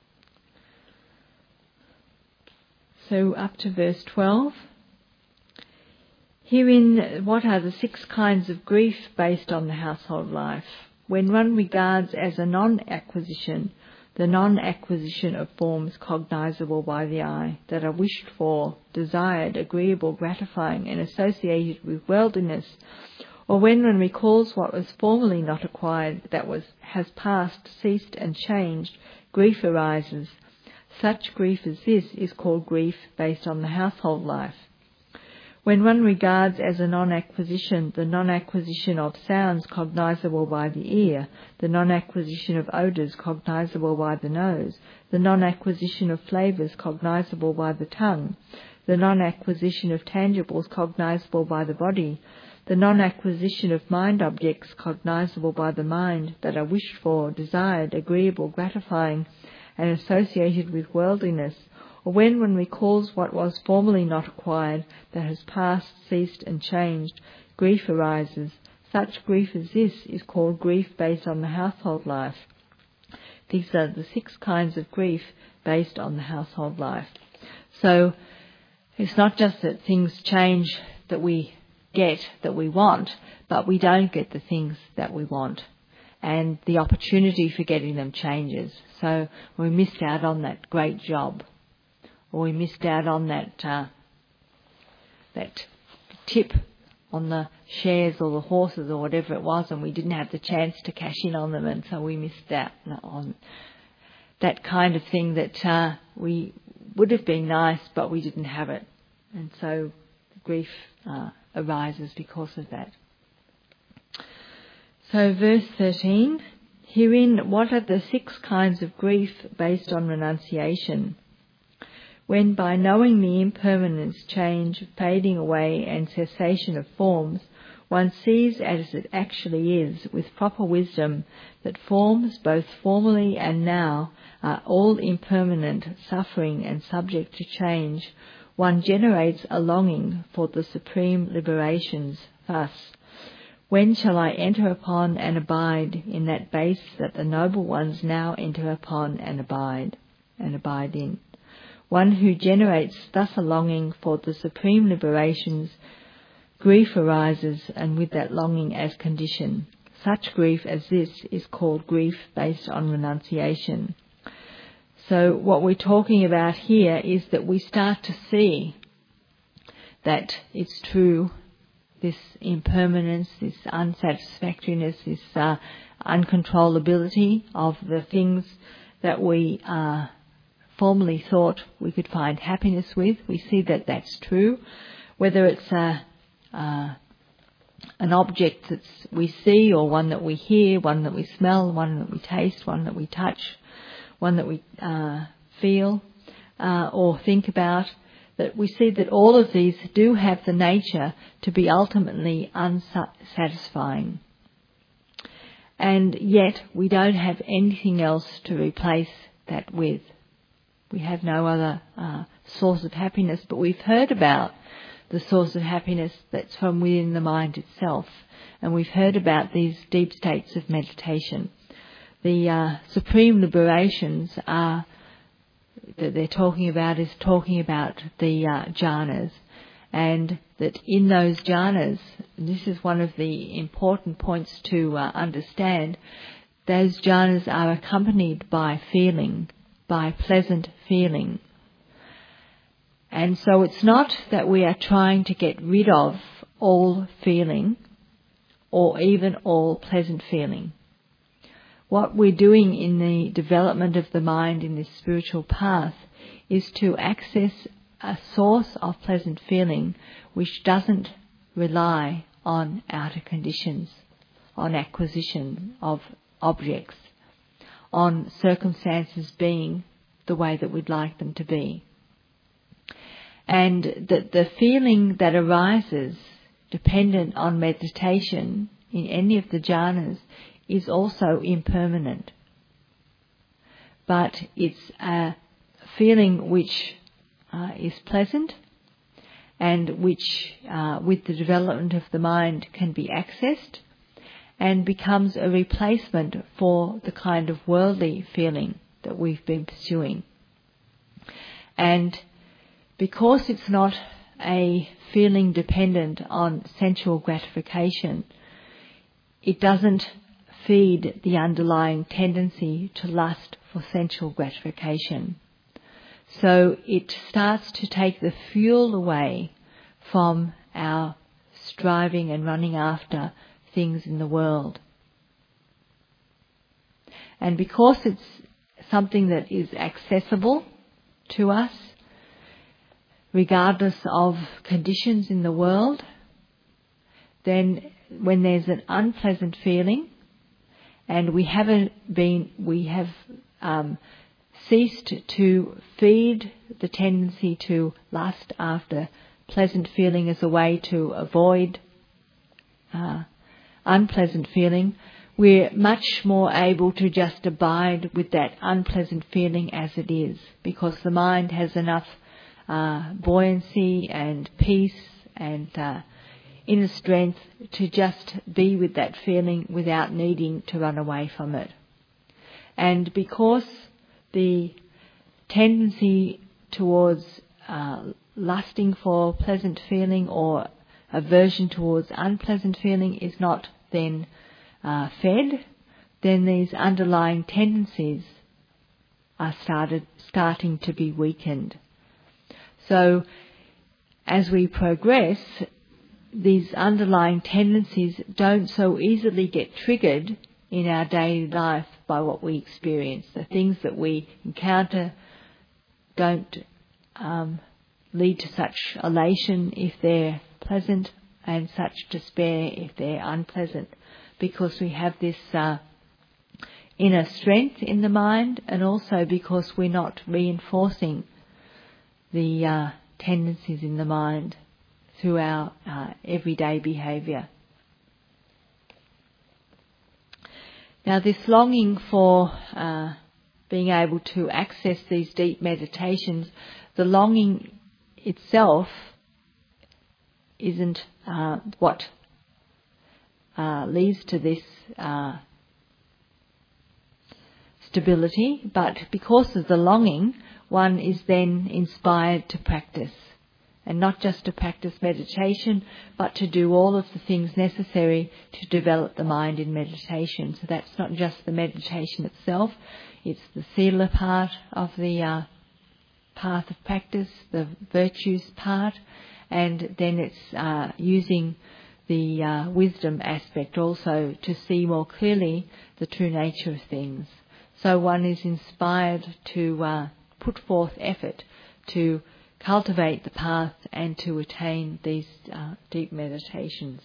[SPEAKER 1] So up to verse 12. Herein, what are the 6 kinds of grief based on the household life? When one regards as a non-acquisition the non-acquisition of forms cognizable by the eye that are wished for, desired, agreeable, gratifying, and associated with worldliness, or when one recalls what was formerly not acquired, that has passed, ceased, and changed, grief arises. Such grief as this is called grief based on the household life. When one regards as a non-acquisition the non-acquisition of sounds cognizable by the ear, the non-acquisition of odours cognizable by the nose, the non-acquisition of flavours cognizable by the tongue, the non-acquisition of tangibles cognizable by the body, the non-acquisition of mind objects cognizable by the mind that are wished for, desired, agreeable, gratifying, and associated with worldliness, or when one recalls what was formerly not acquired, that has passed, ceased, and changed, grief arises. Such grief as this is called grief based on the household life. These are the 6 kinds of grief based on the household life. So it's not just that things change that we get, that we want, but we don't get the things that we want. And the opportunity for getting them changes. So we missed out on that great job. Or we missed out on that tip on the shares or the horses or whatever it was, and we didn't have the chance to cash in on them, and so we missed out on that kind of thing that we would have been nice, but we didn't have it. And so grief arises because of that. So verse 13, herein what are the 6 kinds of grief based on renunciation? When by knowing the impermanence, change, fading away and cessation of forms, one sees as it actually is, with proper wisdom, that forms, both formerly and now, are all impermanent, suffering and subject to change, one generates a longing for the supreme liberations, thus, when shall I enter upon and abide in that base that the noble ones now enter upon and abide in? One who generates thus a longing for the supreme liberations, grief arises, and with that longing as condition. Such grief as this is called grief based on renunciation. So what we're talking about here is that we start to see that it's true, this impermanence, this unsatisfactoriness, this uncontrollability of the things that we formerly thought we could find happiness with. We see that that's true. Whether it's an object that we see, or one that we hear, one that we smell, one that we taste, one that we touch, one that we feel or think about, that we see that all of these do have the nature to be ultimately unsatisfying. And yet we don't have anything else to replace that with. We have no other source of happiness, but we've heard about the source of happiness that's from within the mind itself. And we've heard about these deep states of meditation. The supreme liberations that they're talking about is talking about the jhanas. And that in those jhanas, and this is one of the important points to understand, those jhanas are accompanied by feeling, by pleasant feeling. And so it's not that we are trying to get rid of all feeling or even all pleasant feeling. What we're doing in the development of the mind in this spiritual path is to access a source of pleasant feeling which doesn't rely on outer conditions, on acquisition of objects, on circumstances being the way that we'd like them to be. And that the feeling that arises dependent on meditation in any of the jhanas is also impermanent. But it's a feeling which is pleasant and which with the development of the mind can be accessed and becomes a replacement for the kind of worldly feeling that we've been pursuing. And because it's not a feeling dependent on sensual gratification, it doesn't feed the underlying tendency to lust for sensual gratification. So it starts to take the fuel away from our striving and running after things in the world. And because it's something that is accessible to us, regardless of conditions in the world, then when there's an unpleasant feeling and we have ceased to feed the tendency to lust after pleasant feeling as a way to avoid unpleasant feeling, we're much more able to just abide with that unpleasant feeling as it is, because the mind has enough buoyancy and peace and inner strength to just be with that feeling without needing to run away from it. And because the tendency towards lusting for pleasant feeling or aversion towards unpleasant feeling is not then fed, then these underlying tendencies are starting to be weakened. So as we progress, these underlying tendencies don't so easily get triggered in our daily life by what we experience. The things that we encounter don't lead to such elation if they're pleasant and such despair if they're unpleasant, because we have this inner strength in the mind, and also because we're not reinforcing the tendencies in the mind through our everyday behaviour. Now, this longing for being able to access these deep meditations, the longing itself isn't what leads to this stability, but because of the longing, one is then inspired to practice. And not just to practice meditation, but to do all of the things necessary to develop the mind in meditation. So that's not just the meditation itself, it's the sila part of the path of practice, the virtues part, and then it's using the wisdom aspect also to see more clearly the true nature of things. So one is inspired to put forth effort to cultivate the path and to attain these deep meditations.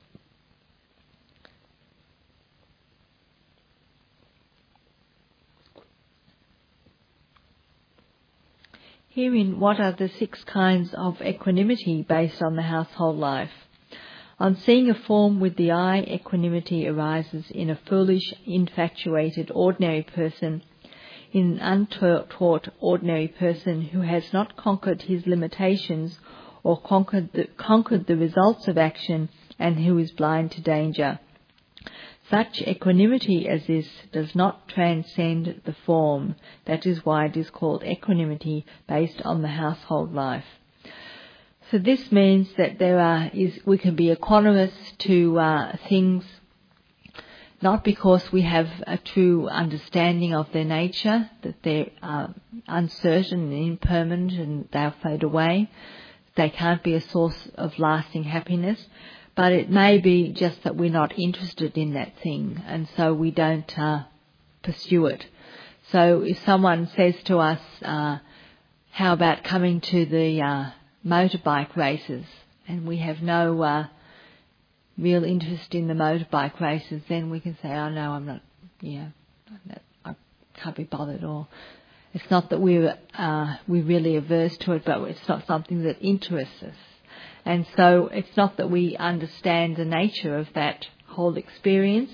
[SPEAKER 1] Herein, what are the 6 kinds of equanimity based on the household life? On seeing a form with the eye, equanimity arises in a foolish, infatuated, ordinary person, in an untaught ordinary person who has not conquered his limitations or conquered the results of action, and who is blind to danger. Such equanimity as this does not transcend the form. That is why it is called equanimity based on the household life. So this means that we can be equanimous to things not because we have a true understanding of their nature, that they're uncertain and impermanent and they'll fade away. They can't be a source of lasting happiness, but it may be just that we're not interested in that thing, and so we don't pursue it. So if someone says to us, how about coming to the motorbike races, and we have no real interest in the motorbike races, then we can say, oh no, I'm not, I can't be bothered. Or it's not that we're really averse to it, but it's not something that interests us. And so it's not that we understand the nature of that whole experience,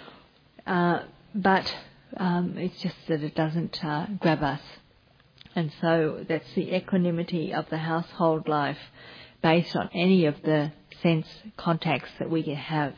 [SPEAKER 1] but it's just that it doesn't grab us. And so that's the equanimity of the household life based on any of the sense contacts that we have.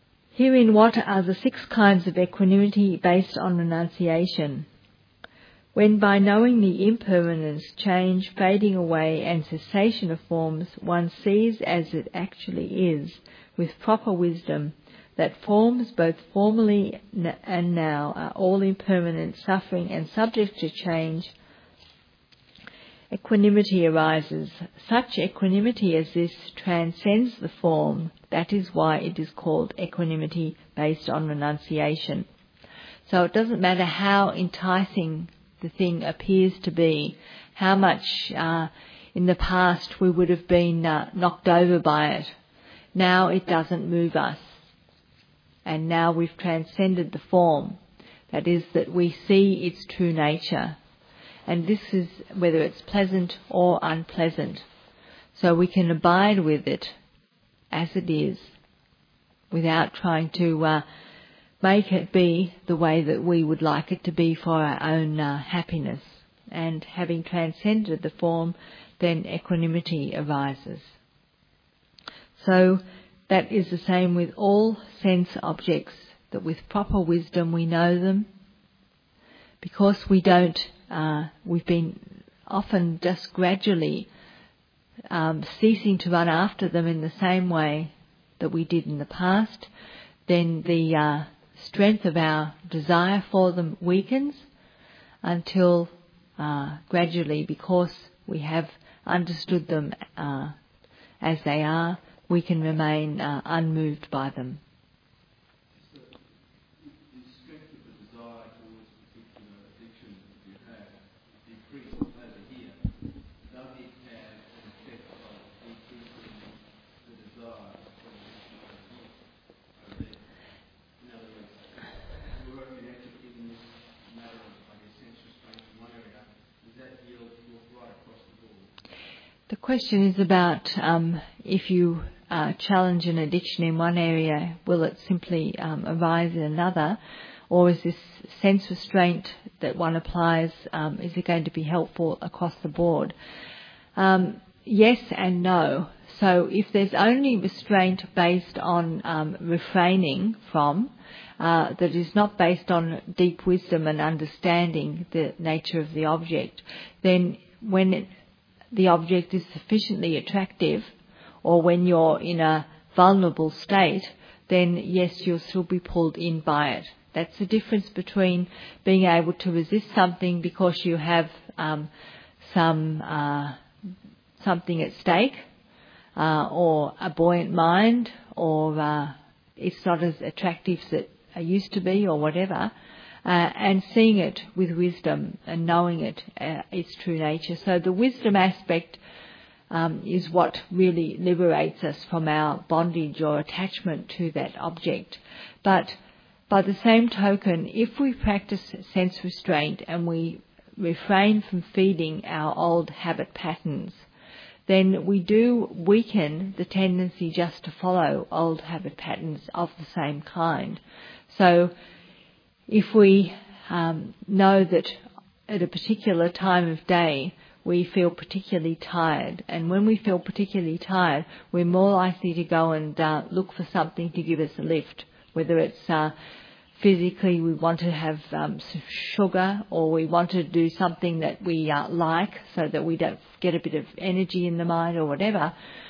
[SPEAKER 1] Herein, what are the 6 kinds of equanimity based on renunciation?
[SPEAKER 3] When by knowing the impermanence, change, fading away and cessation of forms, one sees as it actually is, with proper wisdom, that forms both formerly and now are all impermanent, suffering and subject to change, equanimity arises. Such equanimity as this transcends the form. That is why it is called equanimity based on renunciation. So it doesn't matter how enticing the thing appears to be, how much in the past we would have been knocked over by it. Now it doesn't move us. And now we've transcended the form. That is, that we see its true nature. And this is whether it's pleasant or unpleasant. So we can abide with it as it is without trying to make it be the way that we would like it to be for our own happiness. And having transcended the form, then equanimity arises. So that is the same with all sense objects, that with proper wisdom we know them. Because we don't, we've been often just gradually ceasing to run after them in the same way that we did in the past, then the strength of our desire for them weakens until gradually, because we have understood them as they are, we can remain unmoved by them.
[SPEAKER 2] So the strength of the desire towards a particular addiction that you have decreased over here. Does it have an effect of decreasing the desire for the addiction over there? In other words, we're working actually in this matter of, I guess, sense restraint in one area. Does that yield right across the board?
[SPEAKER 3] The question is about if you challenge an addiction in one area, will it simply arise in another? Or is this sense restraint that one applies, is it going to be helpful across the board? Yes and no. So if there's only restraint based on refraining from, that is not based on deep wisdom and understanding the nature of the object, then when the object is sufficiently attractive, or when you're in a vulnerable state, then yes, you'll still be pulled in by it. That's the difference between being able to resist something because you have something at stake, or a buoyant mind, or it's not as attractive as it used to be, or whatever, and seeing it with wisdom and knowing it, its true nature. So the wisdom aspect is what really liberates us from our bondage or attachment to that object. But by the same token, if we practice sense restraint and we refrain from feeding our old habit patterns, then we do weaken the tendency just to follow old habit patterns of the same kind. So if we know that at a particular time of day we feel particularly tired, and when we feel particularly tired, we're more likely to go and look for something to give us a lift, whether it's physically we want to have some sugar, or we want to do something that we like so that we don't get a bit of energy in the mind or whatever.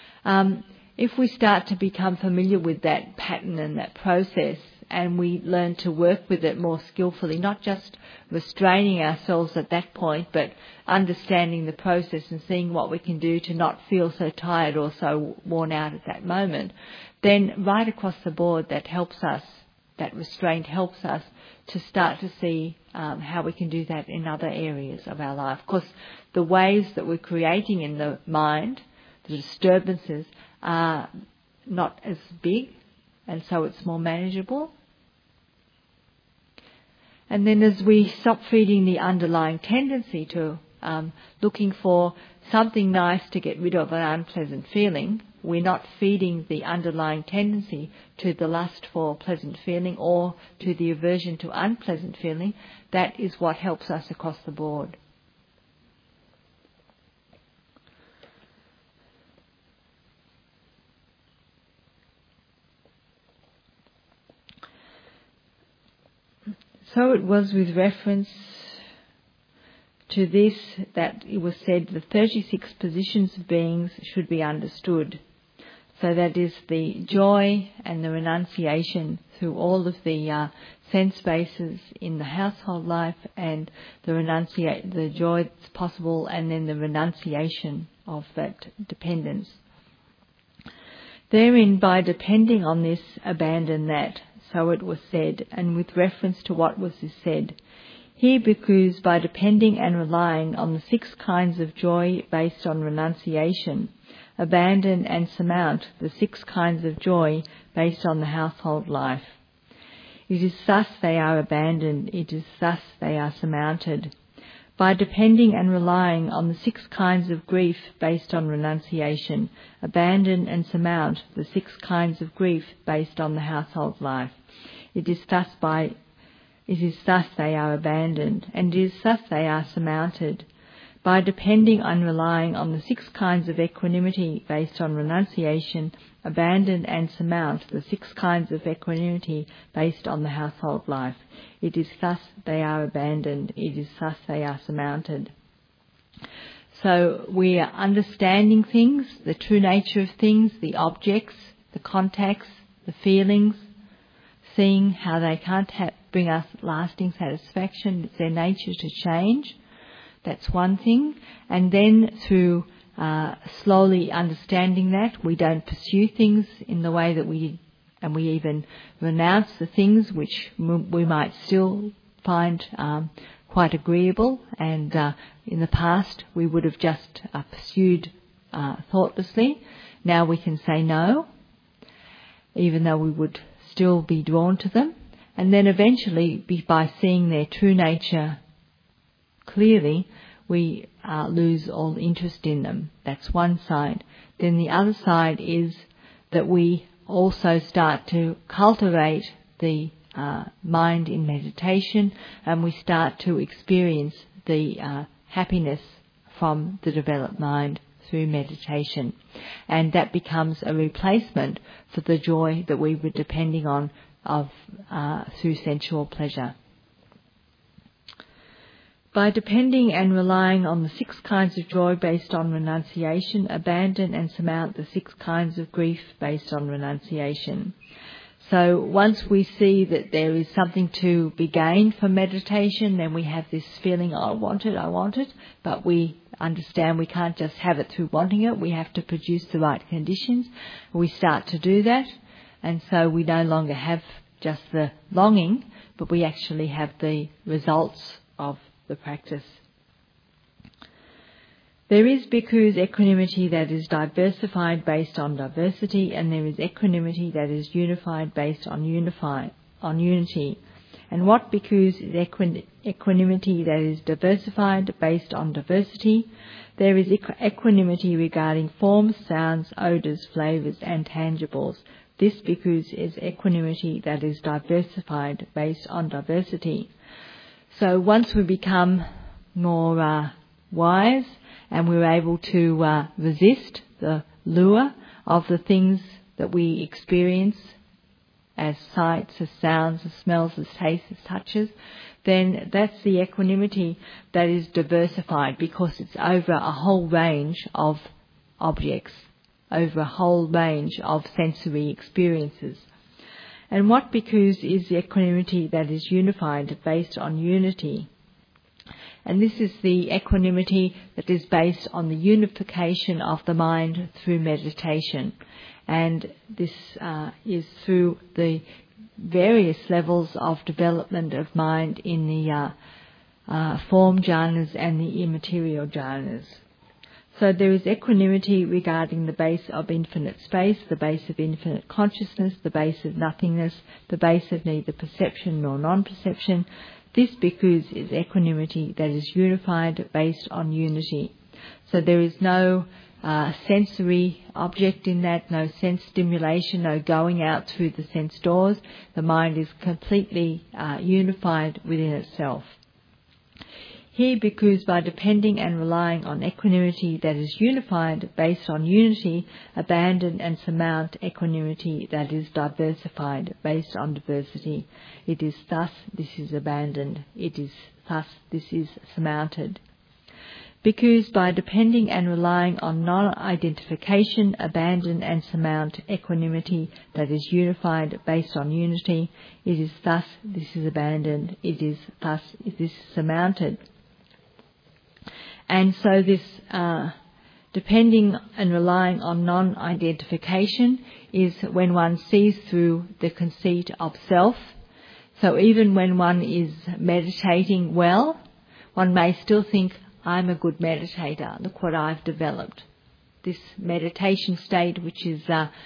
[SPEAKER 3] If we start to become familiar with that pattern and that process, and we learn to work with it more skillfully, not just restraining ourselves at that point, but understanding the process and seeing what we can do to not feel so tired or so worn out at that moment, then right across the board that helps us, that restraint helps us to start to see how we can do that in other areas of our life. Of course, the waves that we're creating in the mind, the disturbances, are not as big, and so it's more manageable. And then as we stop feeding the underlying tendency to looking for something nice to get rid of an unpleasant feeling, we're not feeding the underlying tendency to the lust for pleasant feeling or to the aversion to unpleasant feeling. That is what helps us across the board. So it was with reference to this that it was said the 36 positions of beings should be understood. So that is the joy and the renunciation through all of the sense bases in the household life, and the joy that's possible, and then the renunciation of that dependence. Therein, by depending on this, abandon that. So it was said, and with reference to what was said. Here, bhikkhus, by depending and relying on the 6 kinds of joy based on renunciation, abandon and surmount the 6 kinds of joy based on the household life. It is thus they are abandoned, it is thus they are surmounted. By depending and relying on the 6 kinds of grief based on renunciation, abandon and surmount the 6 kinds of grief based on the household life. It is thus they are abandoned, and it is thus they are surmounted. By depending and relying on the 6 kinds of equanimity based on renunciation, abandon and surmount the 6 kinds of equanimity based on the household life. It is thus they are abandoned, it is thus they are surmounted. So we are understanding things, the true nature of things, the objects, the contacts, the feelings, seeing how they can't bring us lasting satisfaction, it's their nature to change. That's one thing. And then through slowly understanding that, we don't pursue things in the way that we even renounce the things which we might still find quite agreeable, and in the past we would have just pursued thoughtlessly. Now we can say no, even though we would still be drawn to them. And then eventually, by seeing their true nature clearly, we lose all interest in them. That's one side. Then the other side is that we also start to cultivate the mind in meditation, and we start to experience the happiness from the developed mind through meditation. And that becomes a replacement for the joy that we were depending on through sensual pleasure. By depending and relying on the 6 kinds of joy based on renunciation, abandon and surmount the 6 kinds of grief based on renunciation. So once we see that there is something to be gained from meditation, then we have this feeling, I want it, but we understand we can't just have it through wanting it, we have to produce the right conditions. We start to do that, and so we no longer have just the longing, but we actually have the results of the practice. There is bhikkhus equanimity that is diversified based on diversity, and there is equanimity that is unified based on unity. And what bhikkhus is equanimity that is diversified based on diversity? There is equanimity regarding forms, sounds, odours, flavours and tangibles. This bhikkhus is equanimity that is diversified based on diversity. So once we become more wise, and we're able to resist the lure of the things that we experience as sights, as sounds, as smells, as tastes, as touches, then that's the equanimity that is diversified, because it's over a whole range of objects, over a whole range of sensory experiences. And what bhikkhus is the equanimity that is unified based on unity? And this is the equanimity that is based on the unification of the mind through meditation. And this is through the various levels of development of mind in the form jhanas and the immaterial jhanas. So there is equanimity regarding the base of infinite space, the base of infinite consciousness, the base of nothingness, the base of neither perception nor non-perception. This bhikkhus is equanimity that is unified based on unity. So there is no sensory object in that, no sense stimulation, no going out through the sense doors. The mind is completely unified within itself. Here, bhikkhus, by depending and relying on equanimity that is unified based on unity, abandon and surmount equanimity that is diversified based on diversity. It is thus this is abandoned. It is thus this is surmounted. Because by depending and relying on non-identification, abandon and surmount equanimity that is unified based on unity, it is thus this is abandoned, it is thus this is surmounted. And so this depending and relying on non-identification is when one sees through the conceit of self. So even when one is meditating well, one may still think, I'm a good meditator, look what I've developed. This meditation state, which is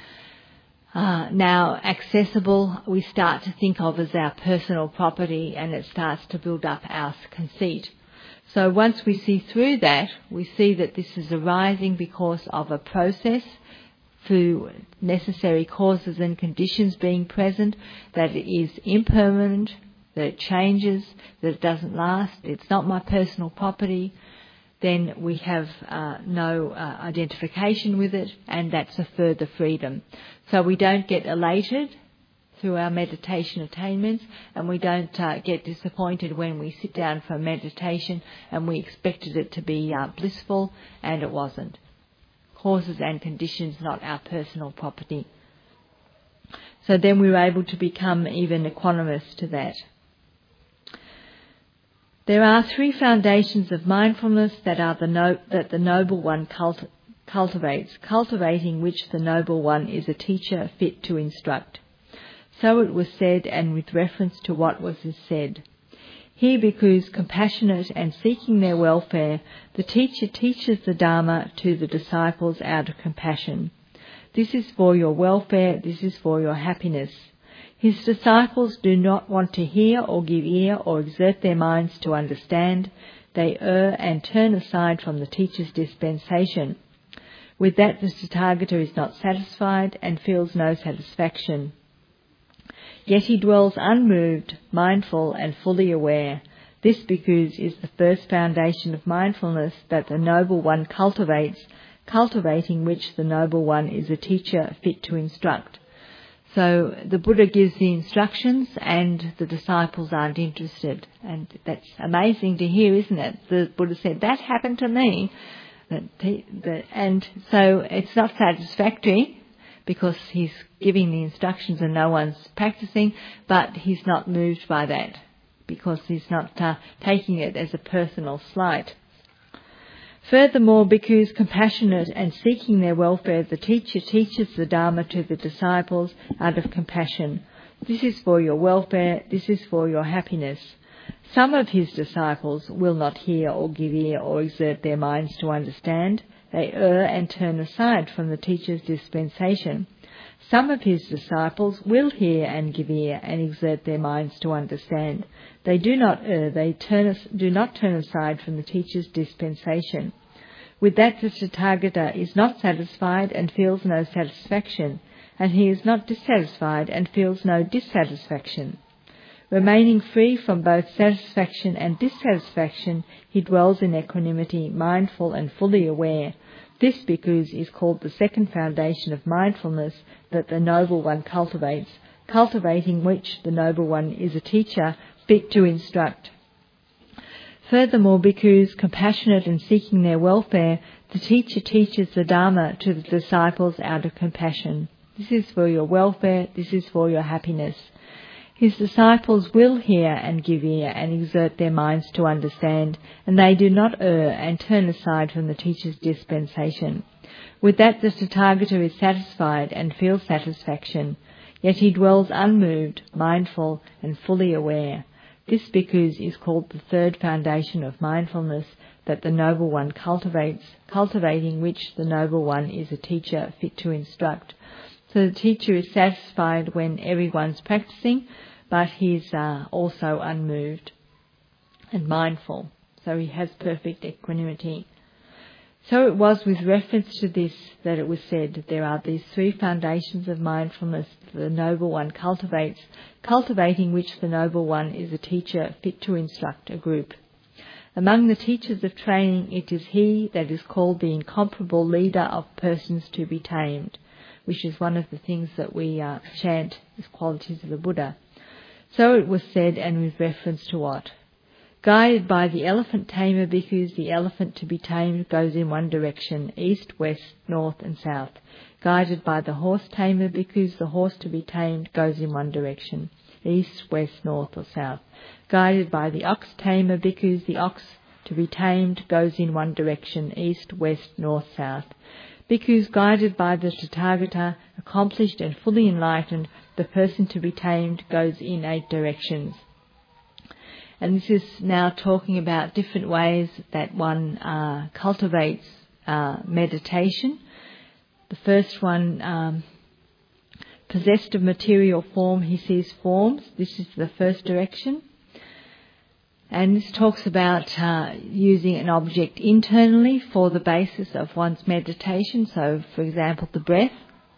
[SPEAKER 3] now accessible, we start to think of as our personal property, and it starts to build up our conceit. So once we see through that, we see that this is arising because of a process through necessary causes and conditions being present, that it is impermanent, that it changes, that it doesn't last, it's not my personal property, then we have no identification with it, and that's a further freedom. So we don't get elated through our meditation attainments, and we don't get disappointed when we sit down for meditation and we expected it to be blissful, and it wasn't. Causes and conditions, not our personal property. So then we were able to become even equanimous to that. There are three foundations of mindfulness that the Noble One cultivates, cultivating which the Noble One is a teacher fit to instruct. So it was said, and with reference to what was said. Here, because compassionate and seeking their welfare, the teacher teaches the Dharma to the disciples out of compassion. This is for your welfare, this is for your happiness. His disciples do not want to hear or give ear or exert their minds to understand. They err and turn aside from the teacher's dispensation. With that, the Tathagata is not satisfied and feels no satisfaction. Yet he dwells unmoved, mindful and fully aware. This, because, is the first foundation of mindfulness that the Noble One cultivates, cultivating which the Noble One is a teacher fit to instruct. So the Buddha gives the instructions and the disciples aren't interested. And that's amazing to hear, isn't it? The Buddha said, that happened to me. And so it's not satisfactory because he's giving the instructions and no one's practicing, but he's not moved by that because he's not taking it as a personal slight. Furthermore, because compassionate and seeking their welfare, the teacher teaches the Dharma to the disciples out of compassion. This is for your welfare, this is for your happiness. Some of his disciples will not hear or give ear or exert their minds to understand. They err and turn aside from the teacher's dispensation. Some of his disciples will hear and give ear and exert their minds to understand. They do not err, they do not turn aside from the teacher's dispensation. With that, the Tathagata is not satisfied and feels no satisfaction, and he is not dissatisfied and feels no dissatisfaction. Remaining free from both satisfaction and dissatisfaction, he dwells in equanimity, mindful and fully aware. This, because, is called the second foundation of mindfulness that the Noble One cultivates, cultivating which the Noble One is a teacher fit to instruct. Furthermore, because compassionate and seeking their welfare, the teacher teaches the Dharma to the disciples out of compassion. This is for your welfare, this is for your happiness. His disciples will hear and give ear and exert their minds to understand, and they do not err and turn aside from the teacher's dispensation. With that, the Tathagata is satisfied and feels satisfaction, yet he dwells unmoved, mindful and fully aware. This, because, is called the third foundation of mindfulness that the Noble One cultivates, cultivating which the Noble One is a teacher fit to instruct. So the teacher is satisfied when everyone's practicing, but he's also unmoved and mindful. So he has perfect equanimity. So it was with reference to this that it was said that there are these three foundations of mindfulness that the Noble One cultivates, cultivating which the Noble One is a teacher fit to instruct a group. Among the teachers of training, it is he that is called the incomparable leader of persons to be tamed, which is one of the things that we chant as qualities of the Buddha. So it was said, and with reference to what? Guided by the elephant tamer bhikkhus, the elephant to be tamed goes in one direction, east, west, north and south. Guided by the horse tamer bhikkhus, the horse to be tamed goes in one direction, east, west, north or south. Guided by the ox tamer bhikkhus, the ox to be tamed goes in one direction, east, west, north, south. Bhikkhus guided by the Tathagata, accomplished and fully enlightened, the person to be tamed goes in 8 directions. And this is now talking about different ways that one cultivates meditation. The first one, possessed of material form, he sees forms. This is the first direction. And this talks about using an object internally for the basis of one's meditation. So, for example, the breath.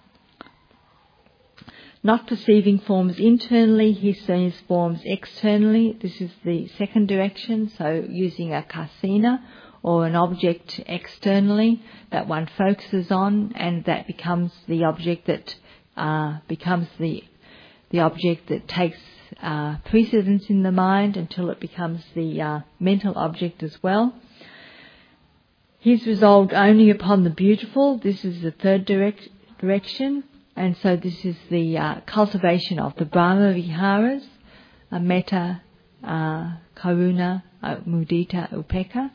[SPEAKER 3] Not perceiving forms internally, he sees forms externally. This is the second direction. So, using a kasina or an object externally that one focuses on, and that becomes the object that object that takes precedence in the mind until it becomes the mental object as well. He's resolved only upon the beautiful. This is the third direction. And so this is the cultivation of the Brahma Viharas, metta, karuna, mudita, upekkha.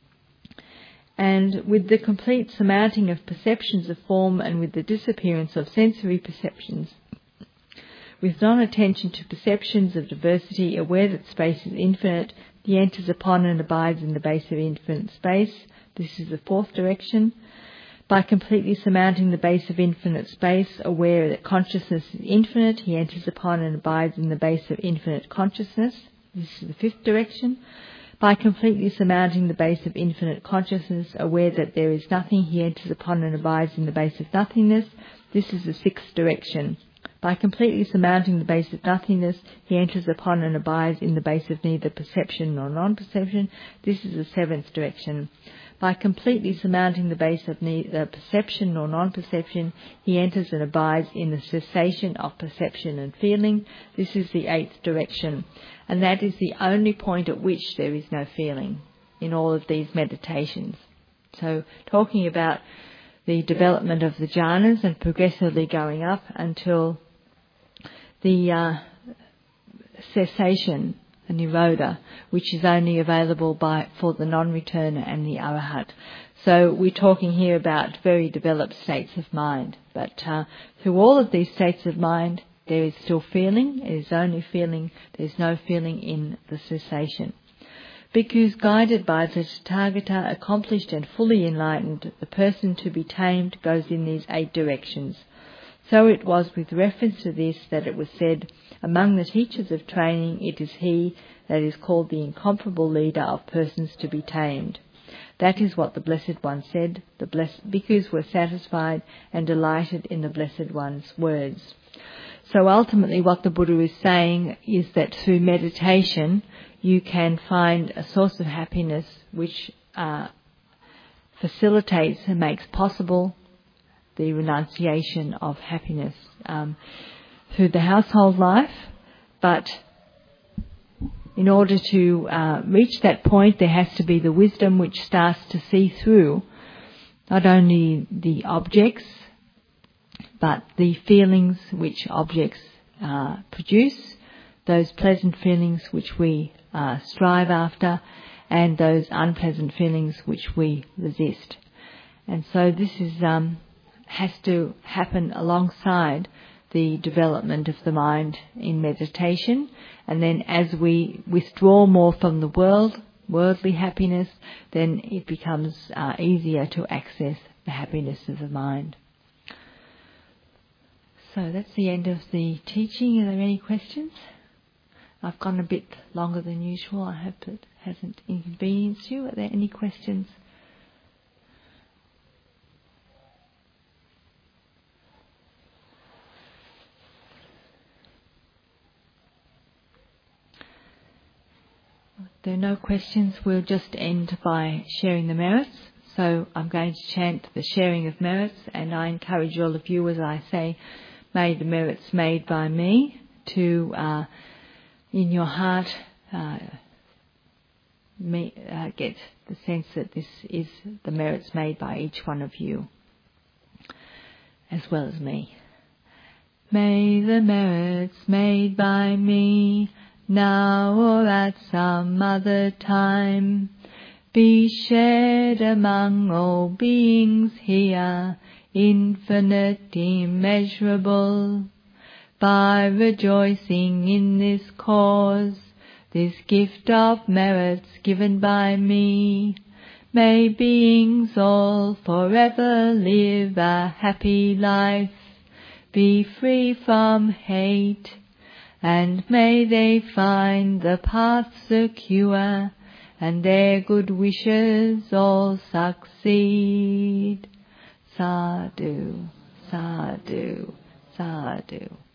[SPEAKER 3] And with the complete surmounting of perceptions of form and with the disappearance of sensory perceptions, with non-attention to perceptions of diversity, aware that space is infinite, he enters upon and abides in the base of infinite space. This is the fourth direction. By completely surmounting the base of infinite space, aware that consciousness is infinite, he enters upon and abides in the base of infinite consciousness. This is the fifth direction. By completely surmounting the base of infinite consciousness, aware that there is nothing, he enters upon and abides in the base of nothingness. This is the sixth direction. By completely surmounting the base of nothingness, he enters upon and abides in the base of neither perception nor non-perception. This is the seventh direction. By completely surmounting the base of neither perception nor non-perception, he enters and abides in the cessation of perception and feeling. This is the eighth direction. And that is the only point at which there is no feeling in all of these meditations. So, talking about the development of the jhanas and progressively going up until the cessation, the nirodha, which is only available for the non-returner and the arahat. So we're talking here about very developed states of mind. But through all of these states of mind, there is still feeling. It is only feeling. There's no feeling in the cessation. Bhikkhus guided by the Tathagata, accomplished and fully enlightened, the person to be tamed goes in these 8 directions. So it was with reference to this that it was said, among the teachers of training, it is he that is called the incomparable leader of persons to be tamed. That is what the Blessed One said. The Bhikkhus were satisfied and delighted in the Blessed One's words. So ultimately what the Buddha is saying is that through meditation you can find a source of happiness which facilitates and makes possible the renunciation of happiness through the household life. But in order to reach that point, there has to be the wisdom which starts to see through not only the objects, but the feelings which objects produce, those pleasant feelings which we strive after, and those unpleasant feelings which we resist. And so this is has to happen alongside the development of the mind in meditation. And then as we withdraw more from the worldly happiness, then it becomes easier to access the happiness of the mind. So that's the end of the teaching. Are there any questions? I've gone a bit longer than usual. I hope it hasn't inconvenienced you. Are there any questions? If there are no questions, we'll just end by sharing the merits. So I'm going to chant the sharing of merits, and I encourage all of you, as I say, may the merits made by me to, in your heart, get the sense that this is the merits made by each one of you, as well as me. May the merits made by me, now or at some other time, be shared among all beings here, infinite, immeasurable, by rejoicing in this cause, this gift of merits given by me. May beings all forever live a happy life, be free from hate, and may they find the path secure, and their good wishes all succeed. Sadhu, sadhu, sadhu.